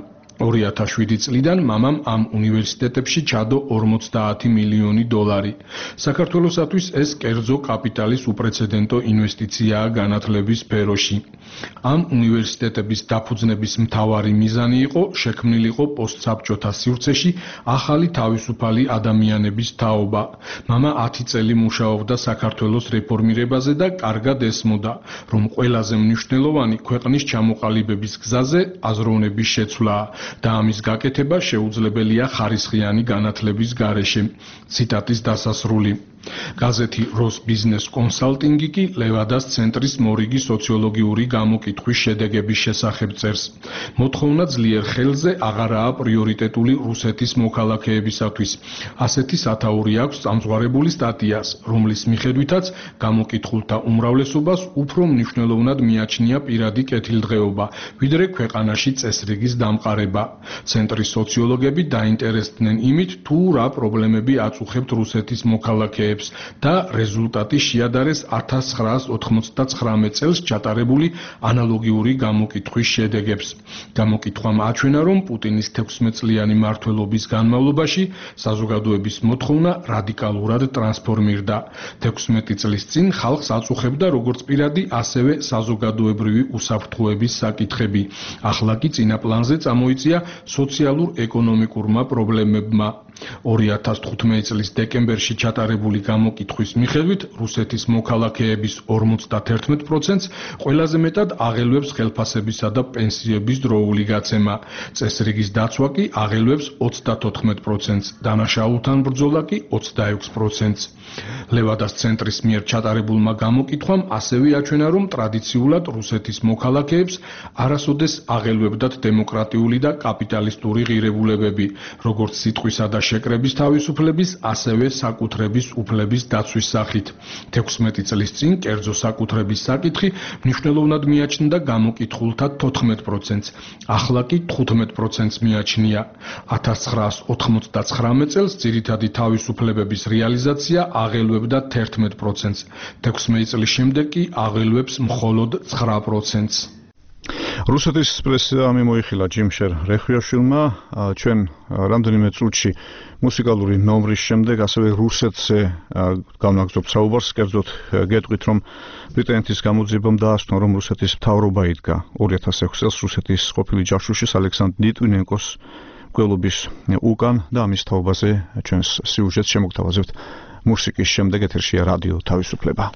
2007 წლიდან მამამ ამ უნივერსიტეტებში ჩადო $50 მილიონი. საქართველოსათვის ეს კერძო კაპიტალის უპრეცედენტო ინვესტიციაა განათლების სფეროში. ამ უნივერსიტეტების დაფუძნების მთავარი მიზანი იყო შექმნილიყო პოსტსაბჭოთა სივრცეში ახალი თავისუფალი ადამიანების თაობა. მამა 10 წელი მუშაობდა საქართველოს რეფორმირებაზე და კარგად ესმოდა, რომ ყველაზე მნიშვნელოვანი ქვეყნის ჩამოყალიბების გზაზე აზროვნების შეცვლაა და ამის გაკეთება შეუძლებელია ხარისხიანი განათლების გარეშე. ციტატის დასასრული. გაზეთი როს ბიზნეს კონსალტინგი კი ლევადას ცენტრის მორიგი სოციოლოგიური გამოკითხვის შედეგების შესახებ წერს. მოთხოვნა ძლიერ ხელზე აღარაა პრიორიტეტული რუსეთის მოქალაქეებისათვის. ასეთი სათაური აქვს წამზღარებული სტატიას, რომლის მიხედვითაც გამოკითხულთა უმრავლესობას უფრო მნიშვნელოვნად მიაჩნია პირადი კეთილდღეობა, ვიდრე ქვეყანაში წესრიგის დამყარება. ცენტრის სოციოლოგები დაინტერესდნენ იმით, თუ რა პრობლემები აწუხებთ რუსეთის მოქალაქეებს და რეზულტატი შეადარეს 1999 წელს ჩატარებული ანალოგიური გამოკითხვის შედეგებს. გამოკითხვამ აჩვენა, რომ პუტინის 16 წლიანი მმართველობის განმავლობაში საზოგადოების მოთხოვნა რადიკალურად ტრანსფორმირდა. 16 წლის წინ ხალხს აწუხებდა როგორც პირადი, ასევე საზოგადოებრივი უსაფრთხოების საკითხები. ახლა კი წინა პლანზე წამოიწია სოციალურ-ეკონომიკურმა პრობლემებმა. 2015 წლის დეკემბერში ჩატარებული გამოკითხვის მიხედვით რუსეთის მოქალაქეების 51%-ს ყველაზე მეტად აღელვებს ხელფასებისა და პენსიების დროული გაცემა. წესრიგის დაცვა კი აღელვებს 34%-ს, დანაშაულთან ბრძოლა კი 26%-ს. ლევადას ცენტრის მიერ ჩატარებულმა გამოკითხვამ ასევე აჩვენა, რომ ტრადიციულად რუსეთის მოქალაქეებს არასოდეს აღელვებდათ დემოკრატიული და კაპიტალისტური ღირებულებები, როგორც სიტყვისა და შეკრების თავისუფლების, ასევე საკუთრების უფლების დაცვის სახით. 16 წლის წინ კერძო საკუთრების საკითხი მნიშვნელოვნად მიაჩნდა გამოკითხულთა 14%-ს, ახლა კი 15%-ს მიაჩნია. 1999 წელს ძირითადი თავისუფლებების რეალიზაცია აღელვებდა 11%-ს, 16 წლის შემდეგ კი აღელვებს მხოლოდ 9%-ს. რუსეთის პრესა მიმოიხილა ჯიმშერ რეხვიაშვილმა ჩვენ რამდენიმე წუთში მუსიკალური ნომრის შემდეგ ასევე რუსეთზე განვაგრძობთ საუბარს, კერძოდ გეტყვით, რომ ბრიტანეთის გამოძიებამ დაასვნა, რომ რუსეთის მთავრობა იდგა 2006 წელს რუსეთის ყოფილი ჯაშუშის ალექსანდრ ლიტვინენკოს მკვლელობის უკან და ამის თაობაზე ჩვენს სიუჟეტს შემოგთავაზებთ მუსიკის შემდეგ ეთერშია რადიო თავისუფლება.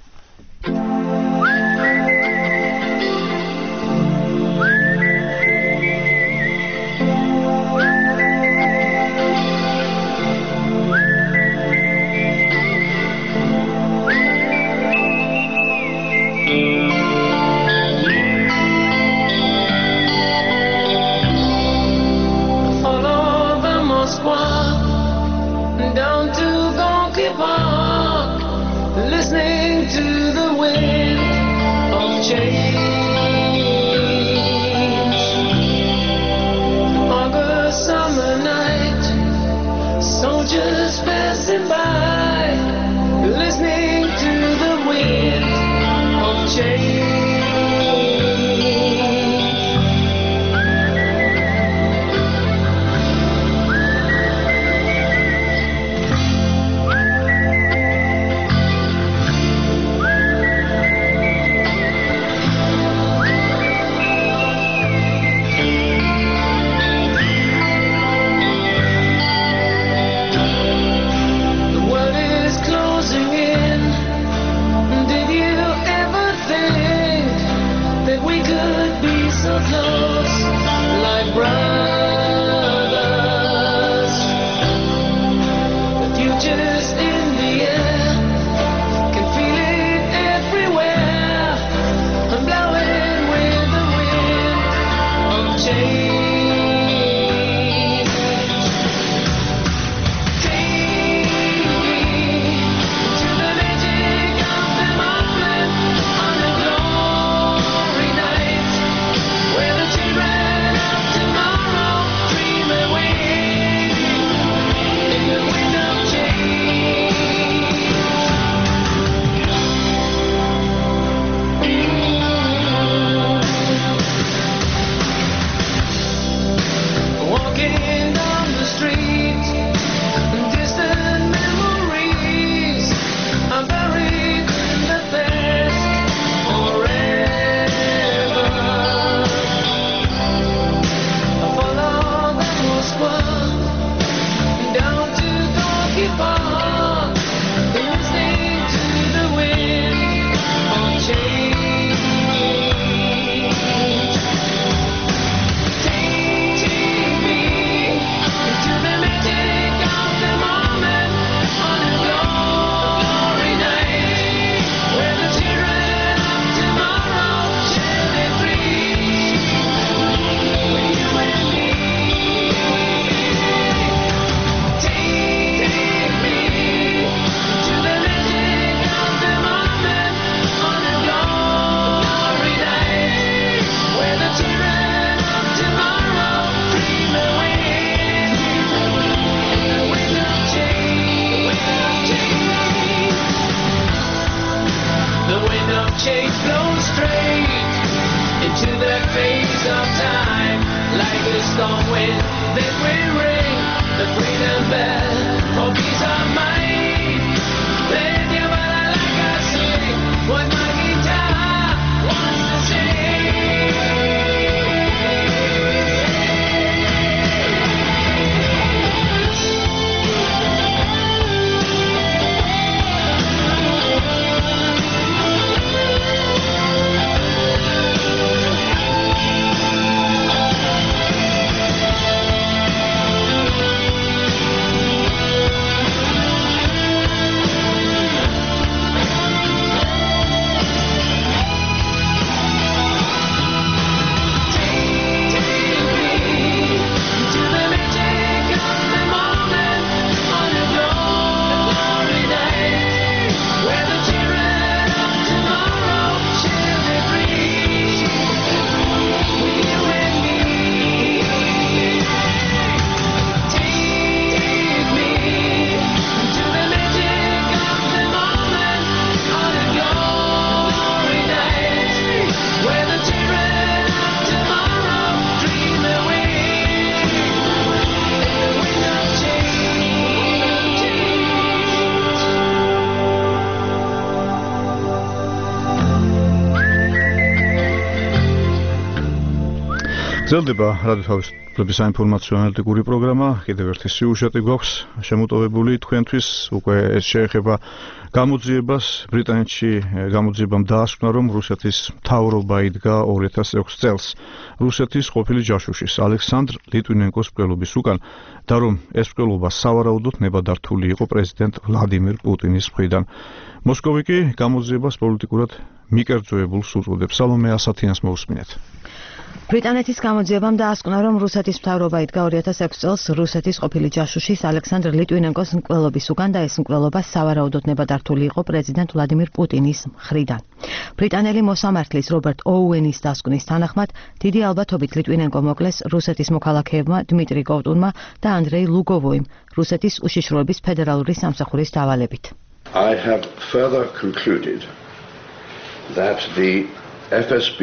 გრძელდება რადიო თავისუფლების საინფორმაციო ანალიტიკური პროგრამა. კიდევ ერთი სიუჟეტი გვაქვს შემოტოვებული თქვენთვის. უკვე ეს შეეხება გამოძიებას. ბრიტანეთში გამოძიებამ დაასკვნა, რომ რუსეთის მთავრობა იდგა 2006 წელს რუსეთის ყოფილი ჯაშუშის ალექსანდრ ლიტვინენკოს მკვლელობის უკან და რომ ეს მკვლელობა სავარაუდოდ ნებადართული იყო პრეზიდენტ ვლადიმირ პუტინის მხრიდან. მოსკოვი კი გამოძიებას პოლიტიკურად მიკერძოებულს უწოდებს. სალომე ასათიანს მოусმინეთ. ბრიტანეთის გამოძიებამ დაასკვნა, რომ რუსეთის მთავრობა იდგა 2006 წელს რუსეთის ყოფილი ჯაშუშის ალექსანდრ ლიტვინენკოს მკვლელობის უკან და ეს მკვლელობა სავარაუდოდ ნებადართული იყო პრეზიდენტ ვლადიმირ პუტინის მხრიდან. ბრიტანელი მოსამართლის რობერტ ოუენის დასკვნის თანახმად, დიდი ალბათობით ლიტვინენკო მოკლეს რუსეთის მოქალაქეებმა დმიტრი კოვტუნმა და ანდრეი ლუგოვოიმ რუსეთის უშიშროების ფედერალური სამსახურის დავალებით. I have further concluded that the FSB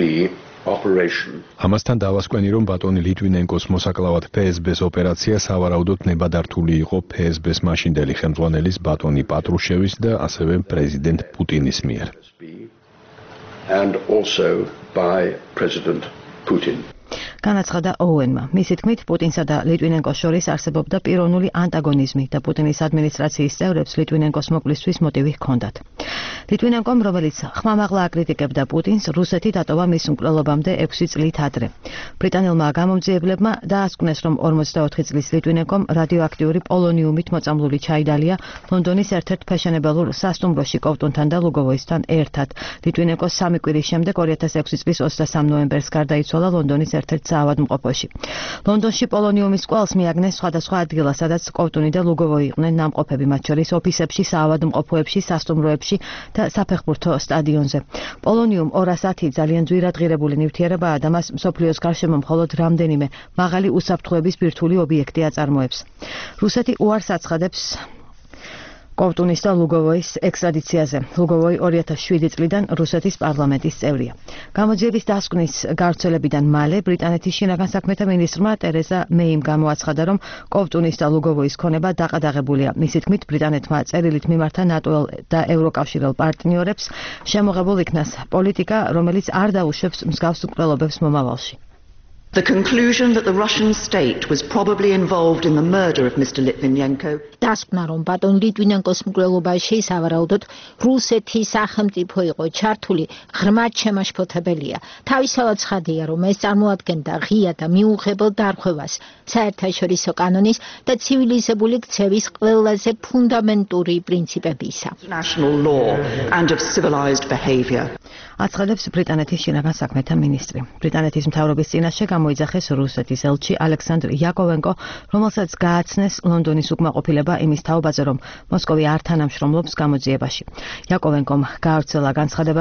ამასთან დავასკვენი, რომ ბატონი ლიტვინენკოს მოსაკლავად FSB-ს ოპერაცია სავარაუდოდ ნებადართული იყო FSB-ს მაშინდელი ხელმძღვანელის ბატონი პატრუშევის და ასევე პრეზიდენტ პუტინის მიერ. And also by President Putin. განაცხადა ოუენმა. მისი თქმით, პუტინსა და ლიტვინენკოს შორის არსებობდა პიროვნული ანტაგონიზმი და პუტინის ადმინისტრაციის წევრებს ლიტვინენკოს მოკლისთვის მოტივი ჰქონდათ. ლიტვინენკომ, რომელიც ხმამაღლა აკრიტიკებდა პუტინს, რუსეთი დატოვა მის მკვლელობამდე 6 წლით ადრე. ბრიტანელმა გამომძიებლებმა დაასკვნეს, რომ 44 წლის ლიტვინენკომ რადიოაქტიური პოლონიუმით მოწამლული ჩაიდალია ლონდონის ერთ-ერთ ფეშენებელურ სასტუმროში კოვტუნთან და ლუგოვოისთან ერთად. ლიტვინენკოს 3 კვირის შემდეგ 2006 წლის 23 ნოემბერს გარდაიცვალა ლონდონის ერთ-ერთ საავადმყოფოში. ლონდონში პოლონიუმის კვალს მიაგნეს სხვადასხვა ადგილას, სადაც კოვტუნი და ლუგოვოი იყვნენ ნამყოფები, მათ შორის ოფისებში, საავადმყოფოებში, სასტუმროებში და საფეხბურთო სტადიონზე. პოლონიუმ 210 ძალიან ძვირადღირებული ნივთიერებაა და მას მსოფლიოს გარშემო მხოლოდ რამდენიმე მაღალი უსაფრთხოების ბირთვული ობიექტი აწარმოებს. რუსეთი უარს აცხადებს კოვტუნის და ლუგოვოის ექსტრადიციაზე. ლუგოვოი 2007 წლიდან რუსეთის პარლამენტის წევრია. გამოძიების დასკვნის გავრცელებიდან მალე ბრიტანეთის შინაგან საქმეთა მინისტრმა ტერეზა მეიმ გამოაცხადა, რომ კოვტუნის და ლუგოვოის ქონება დაყადაღებულია. მისი თქმით, ბრიტანეთმა წერილით მიმართა ნატოელ და ევროკავშირელ პარტნიორებს შემოღებულ იქნას პოლიტიკა, რომელიც არ დაუშვებს მსგავს მკვლელობებს მომავალში. The conclusion that the Russian state was probably involved in the murder of Mr. Litvinenko. დასკვნა, რომ ბატონ ლიტვინენკოს მკვლელობაში სავარაუდოდ რუსეთის სახელმწიფო იყო ჩართული, ღრმად შემაშფოთებელია. თავისთავად ცხადია, რომ ეს წარმოადგენდა ღია და მიუღებელ დარღვევას საერთაშორისო კანონის და ცივილიზებული ქცევის ყველაზე ფუნდამენტური პრინციპებისა. National law and of civilized behavior. აცხადებს ბრიტანეთის შინაგან საქმეთა მინისტრი. ბრიტანეთის მთავრობის წინაშე გამოიძახეს რუსეთის ელჩი ალექსანდრ იაკოვენკო, რომელსაც გააცნეს ლონდონის უკმაყოფილება იმის თაობაზე, რომ მოსკოვი არ თანამშრომლობს გამოძიებაში. იაკოვენკომ გაავრცელა განცხადება,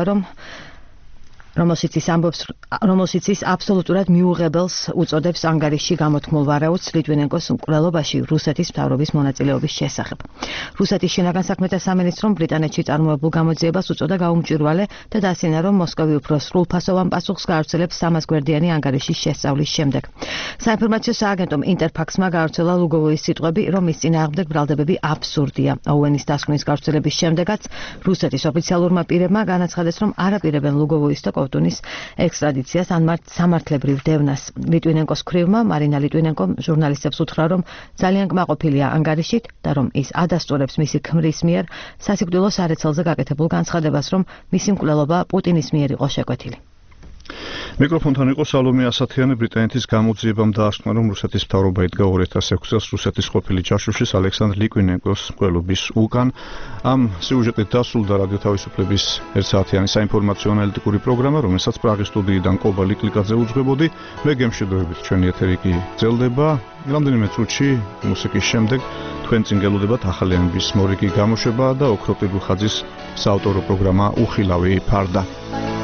რომელშიც ის აბსოლუტურად მიუღებელს უწოდებს ანგარიშში გამოთქმულ ვარაუდს ლიტვინენკოს მკვლელობაში რუსეთის მთავრობის მონაწილეობის შესახებ. რუსეთის შინაგან საქმეთა სამინისტრომ ბრიტანეთში წარმოებულ გამოძიებას უწოდა გაუმჭვირვალე და დასინა, რომ მოსკოვი უფრო სრულფასოვან პასუხს გაავრცელებს 300 გვერდიანი ანგარიშის შესწავლის შემდეგ. საინფორმაციო სააგენტომ ინტერფაქსმა გაავრცელა ლუგოვოის სიტყვები, რომ მის წინააღმდეგ ბრალდებები აბსურდია. ოუენის დასკვნის გავრცელების შემდეგაც რუსეთის ოფიციალურმა პირებმა განაცხადეს, რომ არ აპირებენ ლუგოვოის და კოვტუნის ექსტრადიციას ან სამართლებრივ დევნას. ლიტვინენკოს ქვრივმა მარინა ლიტვინენკომ ჟურნალისტებს უთხრა, რომ ძალიან კმაყოფილია ანგარიშით და რომ ის ადასტურებს მისი ქმრის მიერ სასიკვდილო სარეცელზე გაკეთებულ განცხადებას, რომ მისი მკვლელობა პუტინის მიერ იყო შეკვეთილი. მიკროფონთან იყო სალომე ასათიანი. ბრიტანეთის გამოძიებამ დაასკვნა, რომ რუსეთის მთავრობა იდგა 2006 წელს რუსეთის ყოფილი ჯაშუშის ალექსანდრ ლიტვინენკოს მკვლელობის უკან. ამ სიუჟეტით დასრულდა რადიო თავისუფლების ერთსაათიანი საინფორმაციო ანალიტიკური პროგრამა, რომელსაც პრაღის სტუდიიდან კობა ლიკლიკაძე უძღვებოდი. მე გემშვიდობებით, ჩვენი ეთერი კი გრძელდება. რამდენიმე წუთში მუსიკის შემდეგ თქვენ წინ გელოდებათ ახალიანების მორიგი გამოშვება და ოქროპირულ ხაძის საავტორო პროგრამა უხილავი ფარდა.